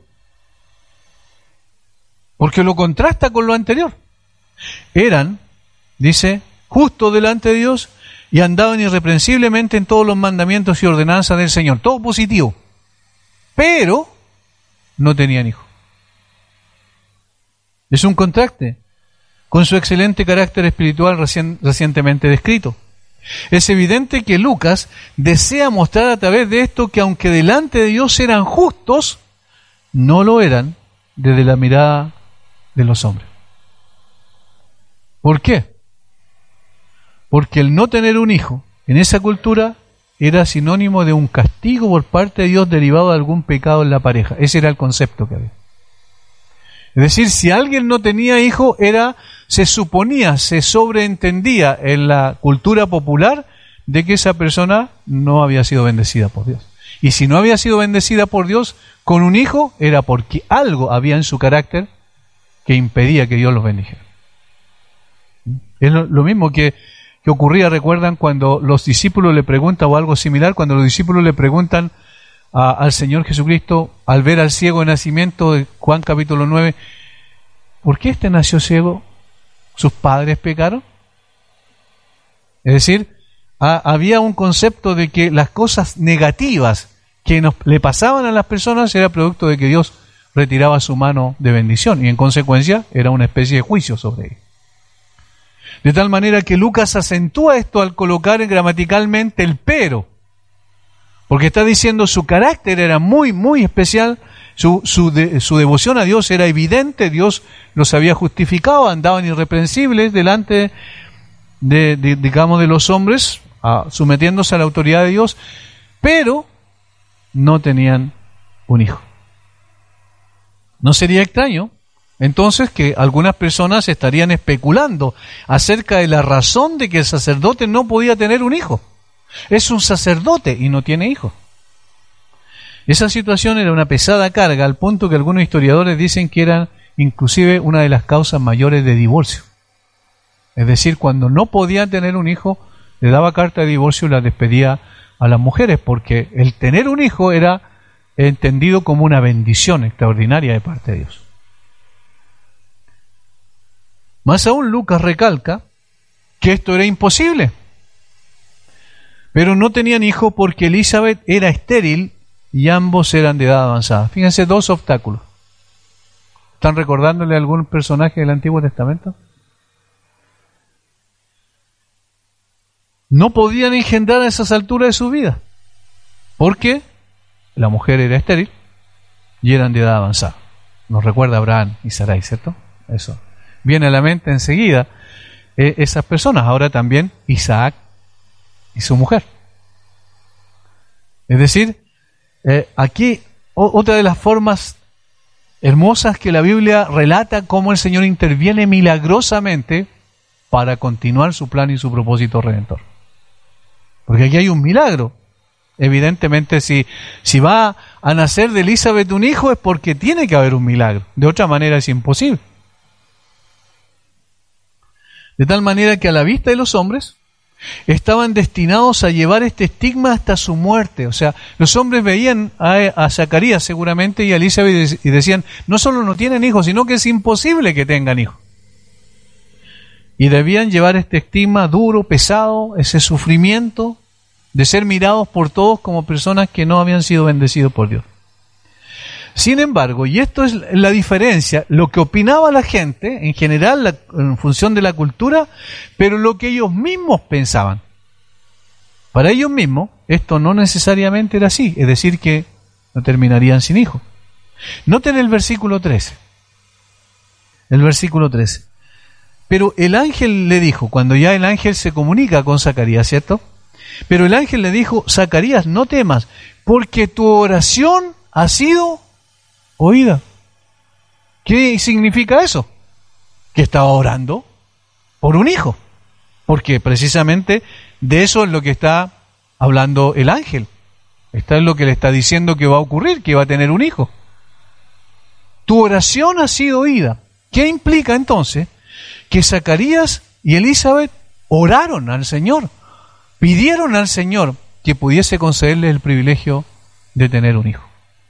Porque lo contrasta con lo anterior. Eran, dice, justos delante de Dios y andaban irreprensiblemente en todos los mandamientos y ordenanzas del Señor. Todo positivo. Pero no tenían hijo. Es un contraste con su excelente carácter espiritual recien, recientemente descrito. Es evidente que Lucas desea mostrar a través de esto que aunque delante de Dios eran justos, no lo eran desde la mirada de los hombres. ¿Por qué? Porque el no tener un hijo en esa cultura era sinónimo de un castigo por parte de Dios derivado de algún pecado en la pareja. Ese era el concepto que había. Es decir, si alguien no tenía hijo, era, se suponía, se sobreentendía en la cultura popular de que esa persona no había sido bendecida por Dios. Y si no había sido bendecida por Dios con un hijo, era porque algo había en su carácter que impedía que Dios los bendijera. Es lo, lo mismo que, que ocurría, recuerdan, cuando los discípulos le preguntan, o algo similar, cuando los discípulos le preguntan a, al Señor Jesucristo, al ver al ciego de nacimiento, de Juan capítulo nueve, ¿por qué este nació ciego? ¿Sus padres pecaron? Es decir, a, había un concepto de que las cosas negativas que nos, le pasaban a las personas era producto de que Dios retiraba su mano de bendición, y en consecuencia era una especie de juicio sobre ellos. De tal manera que Lucas acentúa esto al colocar gramaticalmente el pero, porque está diciendo su carácter era muy, muy especial, su, su, de, su devoción a Dios era evidente, Dios los había justificado, andaban irreprensibles delante de, de digamos, de los hombres, a, sometiéndose a la autoridad de Dios, pero no tenían un hijo. ¿No sería extraño entonces que algunas personas estarían especulando acerca de la razón de que el sacerdote no podía tener un hijo? Es un sacerdote y no tiene hijos. Esa situación era una pesada carga, al punto que algunos historiadores dicen que era inclusive una de las causas mayores de divorcio. Es decir, cuando no podía tener un hijo, le daba carta de divorcio y la despedía a las mujeres, porque el tener un hijo era entendido como una bendición extraordinaria de parte de Dios. Más aún, Lucas recalca que esto era imposible, pero no tenían hijo porque Elizabeth era estéril y ambos eran de edad avanzada. Fíjense, dos obstáculos. ¿Están recordándole a algún personaje del Antiguo Testamento? No podían engendrar a esas alturas de su vida, porque la mujer era estéril y eran de edad avanzada. Nos recuerda a Abraham y Sarai, ¿cierto? Eso. Viene a la mente enseguida eh, esas personas. Ahora también Isaac y su mujer. Es decir, eh, aquí o, otra de las formas hermosas que la Biblia relata cómo el Señor interviene milagrosamente para continuar su plan y su propósito redentor. Porque aquí hay un milagro. Evidentemente, si, si va a nacer de Elizabeth un hijo es porque tiene que haber un milagro. De otra manera es imposible. De tal manera que a la vista de los hombres estaban destinados a llevar este estigma hasta su muerte. O sea, los hombres veían a, a Zacarías seguramente y a Elizabeth y decían, no solo no tienen hijos, sino que es imposible que tengan hijos. Y debían llevar este estigma duro, pesado, ese sufrimiento de ser mirados por todos como personas que no habían sido bendecidos por Dios. Sin embargo, y esto es la diferencia, lo que opinaba la gente, en general, la, en función de la cultura, pero lo que ellos mismos pensaban. Para ellos mismos, esto no necesariamente era así, es decir, que no terminarían sin hijos. Noten el versículo trece. El versículo trece. Pero el ángel le dijo, cuando ya el ángel se comunica con Zacarías, ¿cierto? Pero el ángel le dijo, Zacarías, no temas, porque tu oración ha sido oída. ¿Qué significa eso? Que estaba orando por un hijo, porque precisamente de eso es lo que está hablando el ángel. Esto es lo que le está diciendo que va a ocurrir, que va a tener un hijo. Tu oración ha sido oída. ¿Qué implica entonces? Que Zacarías y Elizabeth oraron al Señor, pidieron al Señor que pudiese concederles el privilegio de tener un hijo.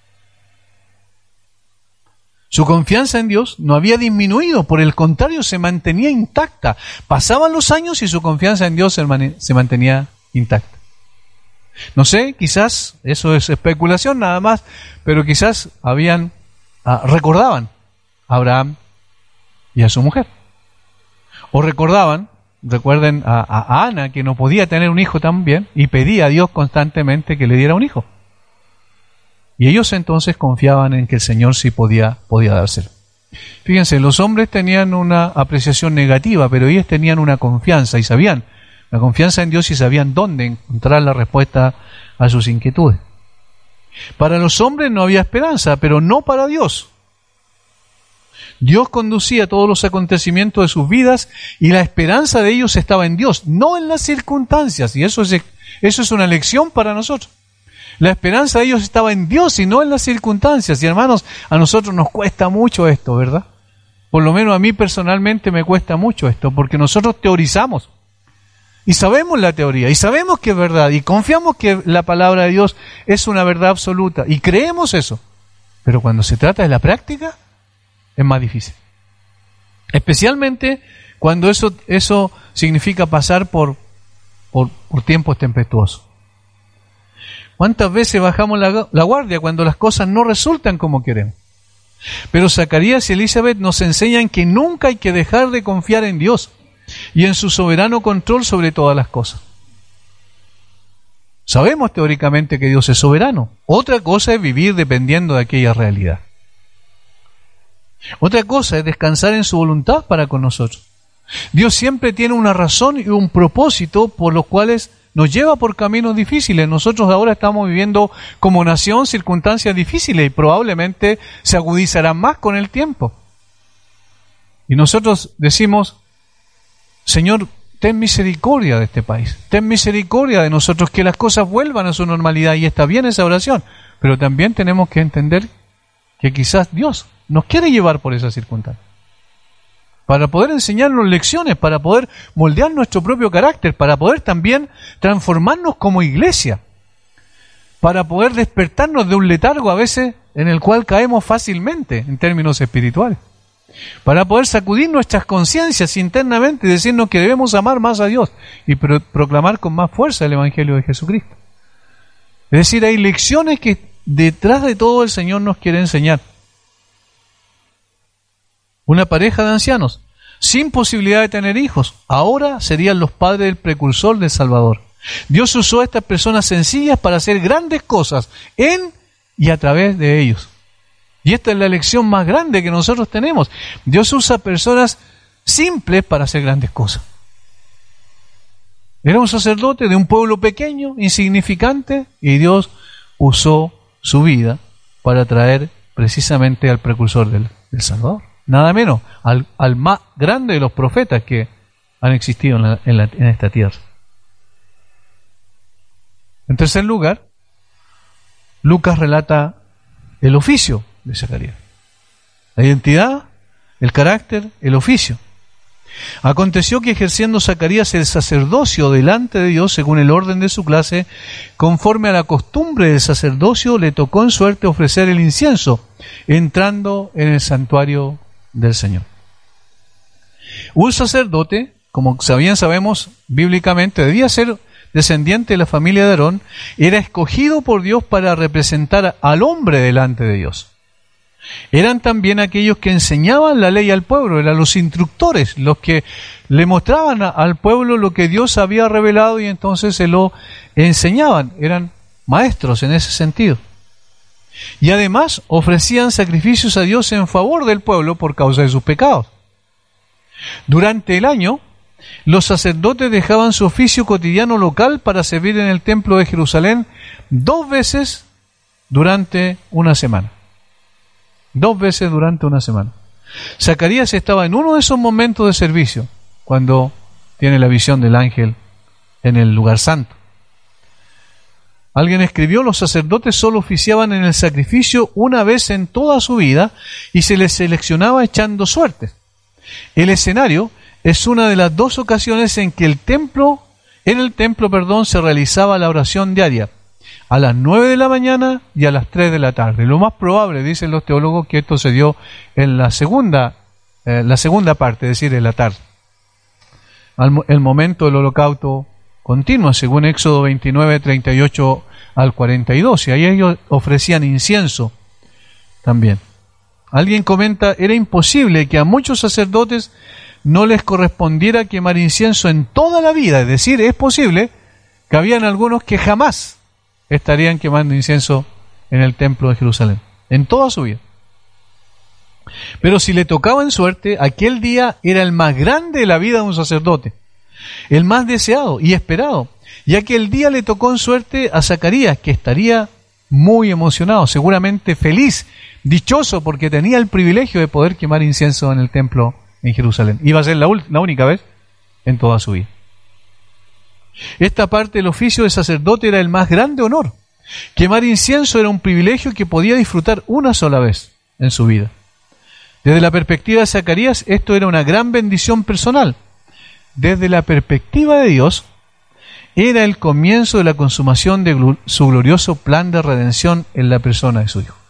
Su confianza en Dios no había disminuido, por el contrario, se mantenía intacta. Pasaban los años y su confianza en Dios se mantenía intacta. No sé, quizás, eso es especulación nada más, pero quizás habían, ah, recordaban a Abraham y a su mujer. O recordaban, recuerden a, a Ana, que no podía tener un hijo también, y pedía a Dios constantemente que le diera un hijo. Y ellos entonces confiaban en que el Señor sí podía, podía dárselo. Fíjense, los hombres tenían una apreciación negativa, pero ellos tenían una confianza y sabían, la confianza en Dios y sabían dónde encontrar la respuesta a sus inquietudes. Para los hombres no había esperanza, pero no para Dios. Dios conducía todos los acontecimientos de sus vidas y la esperanza de ellos estaba en Dios, no en las circunstancias. Y eso es, eso es una lección para nosotros. La esperanza de ellos estaba en Dios y no en las circunstancias. Y hermanos, a nosotros nos cuesta mucho esto, ¿verdad? Por lo menos a mí personalmente me cuesta mucho esto, porque nosotros teorizamos. Y sabemos la teoría, y sabemos que es verdad, y confiamos que la palabra de Dios es una verdad absoluta, y creemos eso. Pero cuando se trata de la práctica, es más difícil. Especialmente cuando eso, eso significa pasar por, por, por tiempos tempestuosos. ¿Cuántas veces bajamos la, la guardia cuando las cosas no resultan como queremos? Pero Zacarías y Elizabeth nos enseñan que nunca hay que dejar de confiar en Dios y en su soberano control sobre todas las cosas. Sabemos teóricamente que Dios es soberano. Otra cosa es vivir dependiendo de aquella realidad. Otra cosa es descansar en su voluntad para con nosotros. Dios siempre tiene una razón y un propósito por los cuales nos lleva por caminos difíciles. Nosotros ahora estamos viviendo como nación circunstancias difíciles y probablemente se agudizarán más con el tiempo. Y nosotros decimos, Señor, ten misericordia de este país, ten misericordia de nosotros, que las cosas vuelvan a su normalidad, y está bien esa oración, pero también tenemos que entender que quizás Dios nos quiere llevar por esa circunstancia. para poder enseñarnos lecciones, para poder moldear nuestro propio carácter, para poder también transformarnos como iglesia, para poder despertarnos de un letargo a veces en el cual caemos fácilmente en términos espirituales, para poder sacudir nuestras conciencias internamente y decirnos que debemos amar más a Dios y pro- proclamar con más fuerza el Evangelio de Jesucristo. Es decir, hay lecciones que detrás de todo el Señor nos quiere enseñar. Una pareja de ancianos sin posibilidad de tener hijos, ahora serían los padres del precursor del Salvador. Dios usó a estas personas sencillas para hacer grandes cosas en y a través de ellos. Y esta es la lección más grande que nosotros tenemos. Dios usa personas simples para hacer grandes cosas. Era un sacerdote de un pueblo pequeño, insignificante, y Dios usó su vida para traer precisamente al precursor del, del Salvador. Nada menos, al, al más grande de los profetas que han existido en, la, en, la, en esta tierra. En tercer lugar, Lucas relata el oficio de Zacarías. La identidad, el carácter, el oficio. Aconteció que ejerciendo Zacarías el sacerdocio delante de Dios, según el orden de su clase, conforme a la costumbre del sacerdocio, le tocó en suerte ofrecer el incienso, entrando en el santuario del Señor. Un sacerdote, como bien sabemos bíblicamente, debía ser descendiente de la familia de Aarón, era escogido por Dios para representar al hombre delante de Dios. Eran también aquellos que enseñaban la ley al pueblo, eran los instructores, los que le mostraban a, al pueblo lo que Dios había revelado y entonces se lo enseñaban, eran maestros en ese sentido. Y además ofrecían sacrificios a Dios en favor del pueblo por causa de sus pecados. Durante el año, los sacerdotes dejaban su oficio cotidiano local para servir en el templo de Jerusalén dos veces durante una semana. Dos veces durante una semana. Zacarías estaba en uno de esos momentos de servicio, cuando tiene la visión del ángel en el lugar santo. Alguien escribió: los sacerdotes solo oficiaban en el sacrificio una vez en toda su vida y se les seleccionaba echando suertes. El escenario es una de las dos ocasiones en que el templo, en el templo, perdón, se realizaba la oración diaria, a las nueve de la mañana y a las tres de la tarde. Lo más probable, dicen los teólogos, que esto se dio en la segunda, eh, la segunda parte, es decir, en la tarde. Al, el momento del holocausto continuo, según Éxodo veintinueve, treinta y ocho al cuarenta y dos, y ahí ellos ofrecían incienso también. Alguien comenta: era imposible que a muchos sacerdotes no les correspondiera quemar incienso en toda la vida, es decir, es posible que habían algunos que jamás estarían quemando incienso en el templo de Jerusalén, en toda su vida. Pero si le tocaba en suerte, aquel día era el más grande de la vida de un sacerdote, el más deseado y esperado, ya que el día le tocó en suerte a Zacarías, que estaría muy emocionado, seguramente feliz, dichoso, porque tenía el privilegio de poder quemar incienso en el templo en Jerusalén. Iba a ser la, la única vez en toda su vida. Esta parte del oficio de sacerdote era el más grande honor. Quemar incienso era un privilegio que podía disfrutar una sola vez en su vida. Desde la perspectiva de Zacarías, esto era una gran bendición personal. Desde la perspectiva de Dios, era el comienzo de la consumación de gl- su glorioso plan de redención en la persona de su Hijo.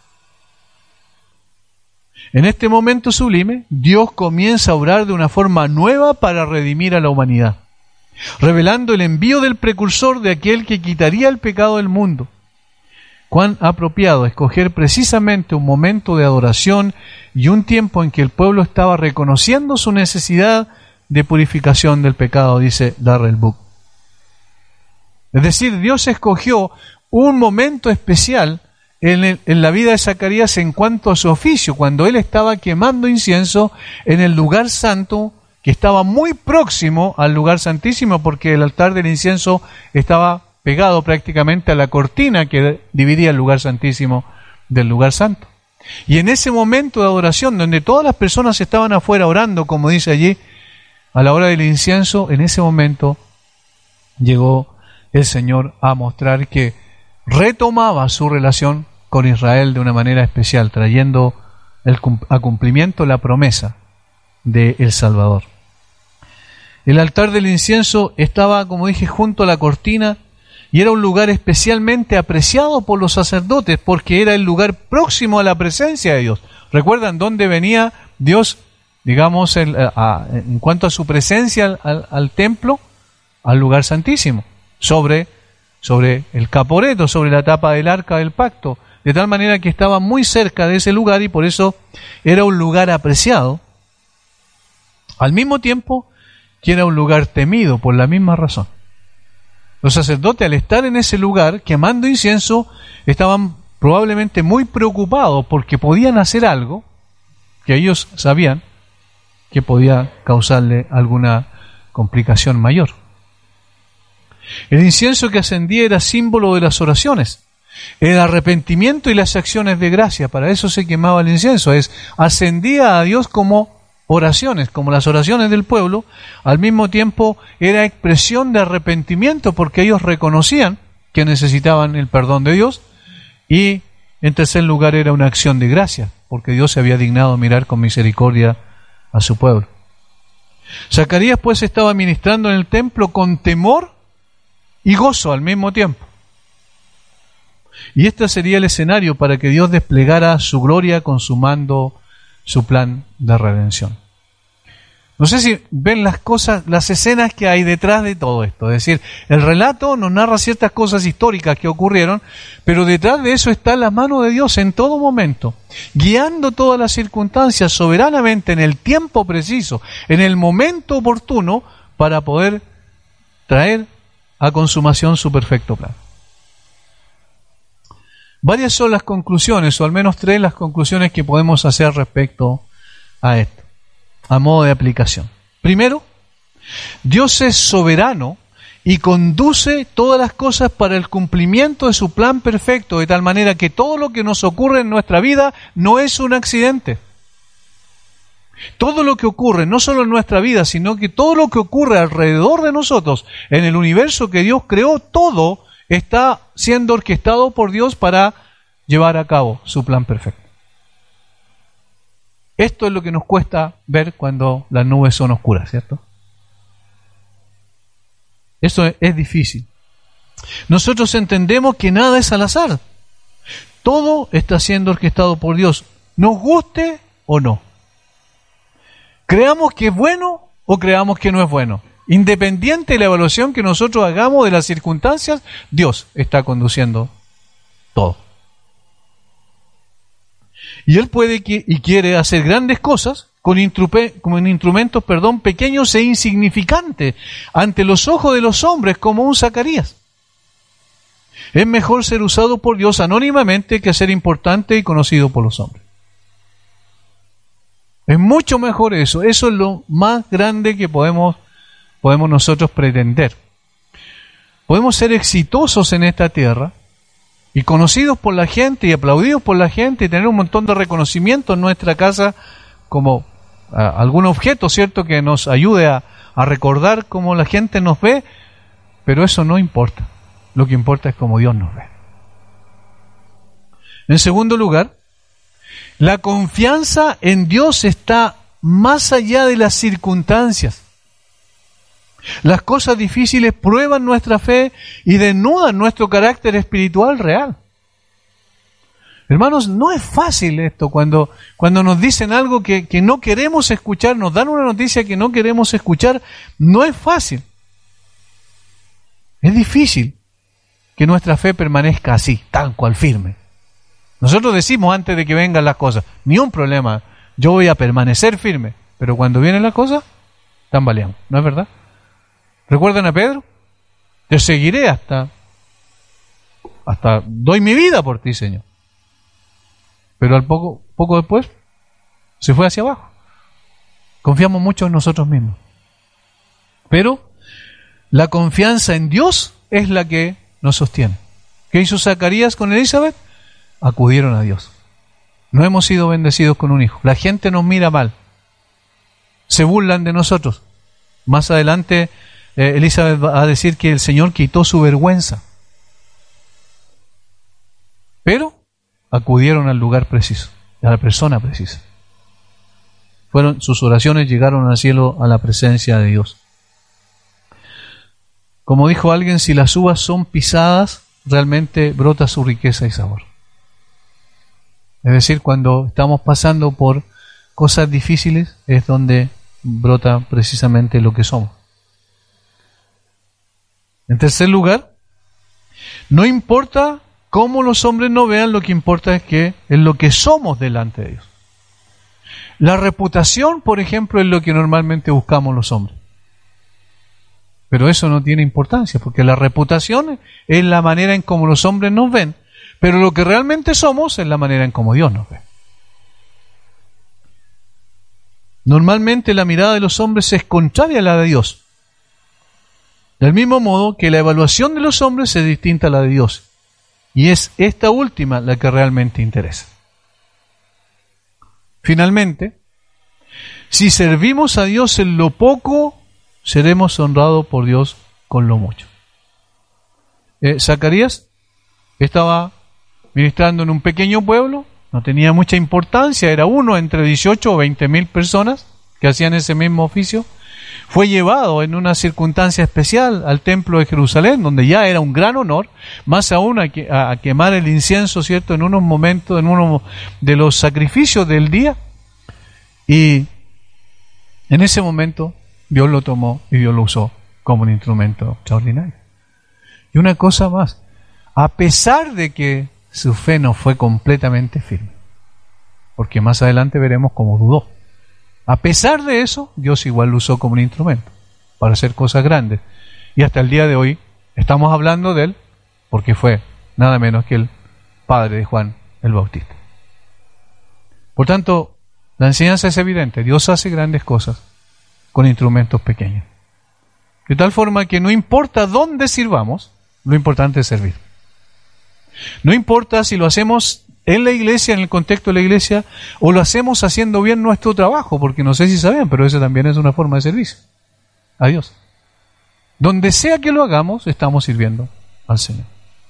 En este momento sublime, Dios comienza a obrar de una forma nueva para redimir a la humanidad, revelando el envío del precursor de aquel que quitaría el pecado del mundo. Cuán apropiado escoger precisamente un momento de adoración y un tiempo en que el pueblo estaba reconociendo su necesidad de purificación del pecado, dice Darrell Book. Es decir, Dios escogió un momento especial en, el, en la vida de Zacarías en cuanto a su oficio, cuando él estaba quemando incienso en el lugar santo, que estaba muy próximo al lugar santísimo, porque el altar del incienso estaba pegado prácticamente a la cortina que dividía el lugar santísimo del lugar santo. Y en ese momento de adoración, donde todas las personas estaban afuera orando, como dice allí, a la hora del incienso, en ese momento llegó el Señor a mostrar que retomaba su relación con Israel de una manera especial, trayendo el, a cumplimiento la promesa de El Salvador. El altar del incienso estaba, como dije, junto a la cortina y era un lugar especialmente apreciado por los sacerdotes porque era el lugar próximo a la presencia de Dios. ¿Recuerdan dónde venía Dios, digamos, el, a, en cuanto a su presencia al, al, al templo? Al lugar santísimo, sobre, sobre el caporeto, sobre la tapa del arca del pacto, de tal manera que estaba muy cerca de ese lugar y por eso era un lugar apreciado, al mismo tiempo que era un lugar temido por la misma razón. Los sacerdotes, al estar en ese lugar quemando incienso, estaban probablemente muy preocupados porque podían hacer algo que ellos sabían que podía causarle alguna complicación mayor. El incienso que ascendía era símbolo de las oraciones, el arrepentimiento y las acciones de gracia. Para eso se quemaba el incienso, es ascendía a Dios como oraciones, como las oraciones del pueblo. Al mismo tiempo era expresión de arrepentimiento porque ellos reconocían que necesitaban el perdón de Dios, y en tercer lugar era una acción de gracia porque Dios se había dignado mirar con misericordia a su pueblo. Zacarías pues estaba ministrando en el templo con temor y gozo al mismo tiempo. Y este sería el escenario para que Dios desplegara su gloria consumando su plan de redención. No sé si ven las cosas, las escenas que hay detrás de todo esto. Es decir, el relato nos narra ciertas cosas históricas que ocurrieron, pero detrás de eso está la mano de Dios en todo momento, guiando todas las circunstancias soberanamente en el tiempo preciso, en el momento oportuno, para poder traer a consumación su perfecto plan. Varias son las conclusiones, o al menos tres las conclusiones que podemos hacer respecto a esto, a modo de aplicación. Primero, Dios es soberano y conduce todas las cosas para el cumplimiento de su plan perfecto, de tal manera que todo lo que nos ocurre en nuestra vida no es un accidente. Todo lo que ocurre, no solo en nuestra vida, sino que todo lo que ocurre alrededor de nosotros, en el universo que Dios creó, todo está siendo orquestado por Dios para llevar a cabo su plan perfecto. Esto es lo que nos cuesta ver cuando las nubes son oscuras, ¿cierto? Eso es difícil. Nosotros entendemos que nada es al azar. Todo está siendo orquestado por Dios, nos guste o no. Creamos que es bueno o creamos que no es bueno. Independiente de la evaluación que nosotros hagamos de las circunstancias, Dios está conduciendo todo. Y Él puede que, y quiere hacer grandes cosas con, intrupe, con instrumentos perdón, pequeños e insignificantes ante los ojos de los hombres, como un Zacarías. Es mejor ser usado por Dios anónimamente que ser importante y conocido por los hombres. Es mucho mejor eso. Eso es lo más grande que podemos, podemos nosotros pretender. Podemos ser exitosos en esta tierra y conocidos por la gente y aplaudidos por la gente y tener un montón de reconocimiento en nuestra casa como a, algún objeto, ¿cierto?, que nos ayude a, a recordar cómo la gente nos ve, pero eso no importa. Lo que importa es cómo Dios nos ve. En segundo lugar, la confianza en Dios está más allá de las circunstancias. Las cosas difíciles prueban nuestra fe y desnudan nuestro carácter espiritual real. Hermanos, no es fácil esto cuando, cuando nos dicen algo que, que no queremos escuchar, nos dan una noticia que no queremos escuchar. No es fácil. Es difícil que nuestra fe permanezca así, tal cual, firme. Nosotros decimos antes de que vengan las cosas, ni un problema, yo voy a permanecer firme. Pero cuando vienen las cosas, tambaleamos, ¿no es verdad? ¿Recuerdan a Pedro? Te seguiré hasta, hasta doy mi vida por ti, Señor. Pero al poco, poco después, se fue hacia abajo. Confiamos mucho en nosotros mismos. Pero la confianza en Dios es la que nos sostiene. ¿Qué hizo Zacarías con Elizabeth? Acudieron a Dios. No hemos sido bendecidos con un hijo. La gente nos mira mal. Se burlan de nosotros. Más adelante, eh, Elizabeth va a decir que el Señor quitó su vergüenza. Pero acudieron al lugar preciso, a la persona precisa. Fueron, sus oraciones llegaron al cielo, a la presencia de Dios. Como dijo alguien, si las uvas son pisadas, realmente brota su riqueza y sabor. Es decir, cuando estamos pasando por cosas difíciles, es donde brota precisamente lo que somos. En tercer lugar, no importa cómo los hombres nos vean, lo que importa es que es lo que somos delante de Dios. La reputación, por ejemplo, es lo que normalmente buscamos los hombres. Pero eso no tiene importancia, porque la reputación es la manera en cómo los hombres nos ven, pero lo que realmente somos es la manera en cómo Dios nos ve. Normalmente la mirada de los hombres es contraria a la de Dios. Del mismo modo que la evaluación de los hombres es distinta a la de Dios. Y es esta última la que realmente interesa. Finalmente, si servimos a Dios en lo poco, seremos honrados por Dios con lo mucho. Eh, Zacarías estaba ministrando en un pequeño pueblo, no tenía mucha importancia, era uno entre dieciocho o veinte mil personas que hacían ese mismo oficio. Fue llevado en una circunstancia especial al templo de Jerusalén, donde ya era un gran honor, más aún a, que, a, a quemar el incienso, ¿cierto?, en unos momentos, en uno de los sacrificios del día. Y en ese momento Dios lo tomó y Dios lo usó como un instrumento extraordinario. Y una cosa más, a pesar de que su fe no fue completamente firme, porque más adelante veremos cómo dudó. A pesar de eso, Dios igual lo usó como un instrumento para hacer cosas grandes. Y hasta el día de hoy estamos hablando de él porque fue nada menos que el padre de Juan el Bautista. Por tanto, la enseñanza es evidente. Dios hace grandes cosas con instrumentos pequeños. De tal forma que no importa dónde sirvamos, lo importante es servir. No importa si lo hacemos en la iglesia, en el contexto de la iglesia, o lo hacemos haciendo bien nuestro trabajo, porque no sé si sabían, pero eso también es una forma de servicio a Dios. Donde sea que lo hagamos, estamos sirviendo al Señor.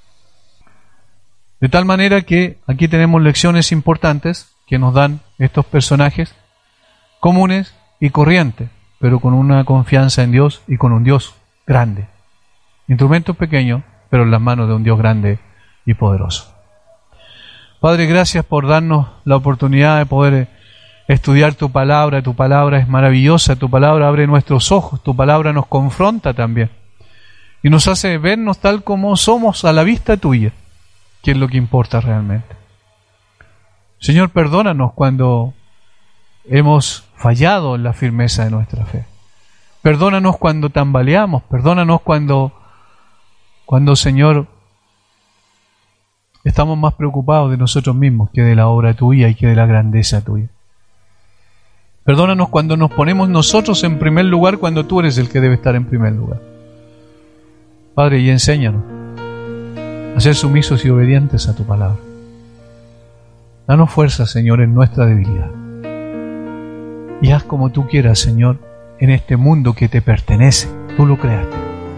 De tal manera que aquí tenemos lecciones importantes que nos dan estos personajes comunes y corrientes, pero con una confianza en Dios y con un Dios grande. Instrumentos pequeños, pero en las manos de un Dios grande y poderoso. Padre, gracias por darnos la oportunidad de poder estudiar tu palabra. Tu palabra es maravillosa, tu palabra abre nuestros ojos, tu palabra nos confronta también y nos hace vernos tal como somos a la vista tuya, que es lo que importa realmente. Señor, perdónanos cuando hemos fallado en la firmeza de nuestra fe. Perdónanos cuando tambaleamos, perdónanos cuando, cuando, Señor, estamos más preocupados de nosotros mismos que de la obra tuya y que de la grandeza tuya. Perdónanos cuando nos ponemos nosotros en primer lugar cuando tú eres el que debe estar en primer lugar. Padre, y enséñanos a ser sumisos y obedientes a tu palabra. Danos fuerza, Señor, en nuestra debilidad. Y haz como tú quieras, Señor, en este mundo que te pertenece. Tú lo creaste.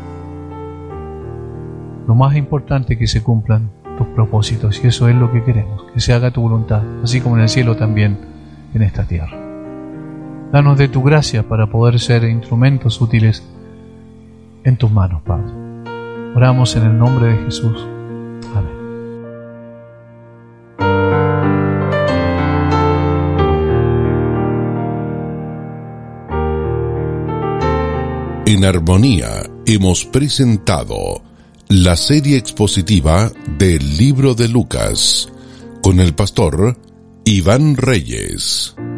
Lo más importante es que se cumplan tus propósitos, y eso es lo que queremos, que se haga tu voluntad, así como en el cielo también en esta tierra. Danos de tu gracia para poder ser instrumentos útiles en tus manos, Padre. Oramos en el nombre de Jesús. Amén. En Armonía hemos presentado la serie expositiva del libro de Lucas con el pastor Iván Reyes.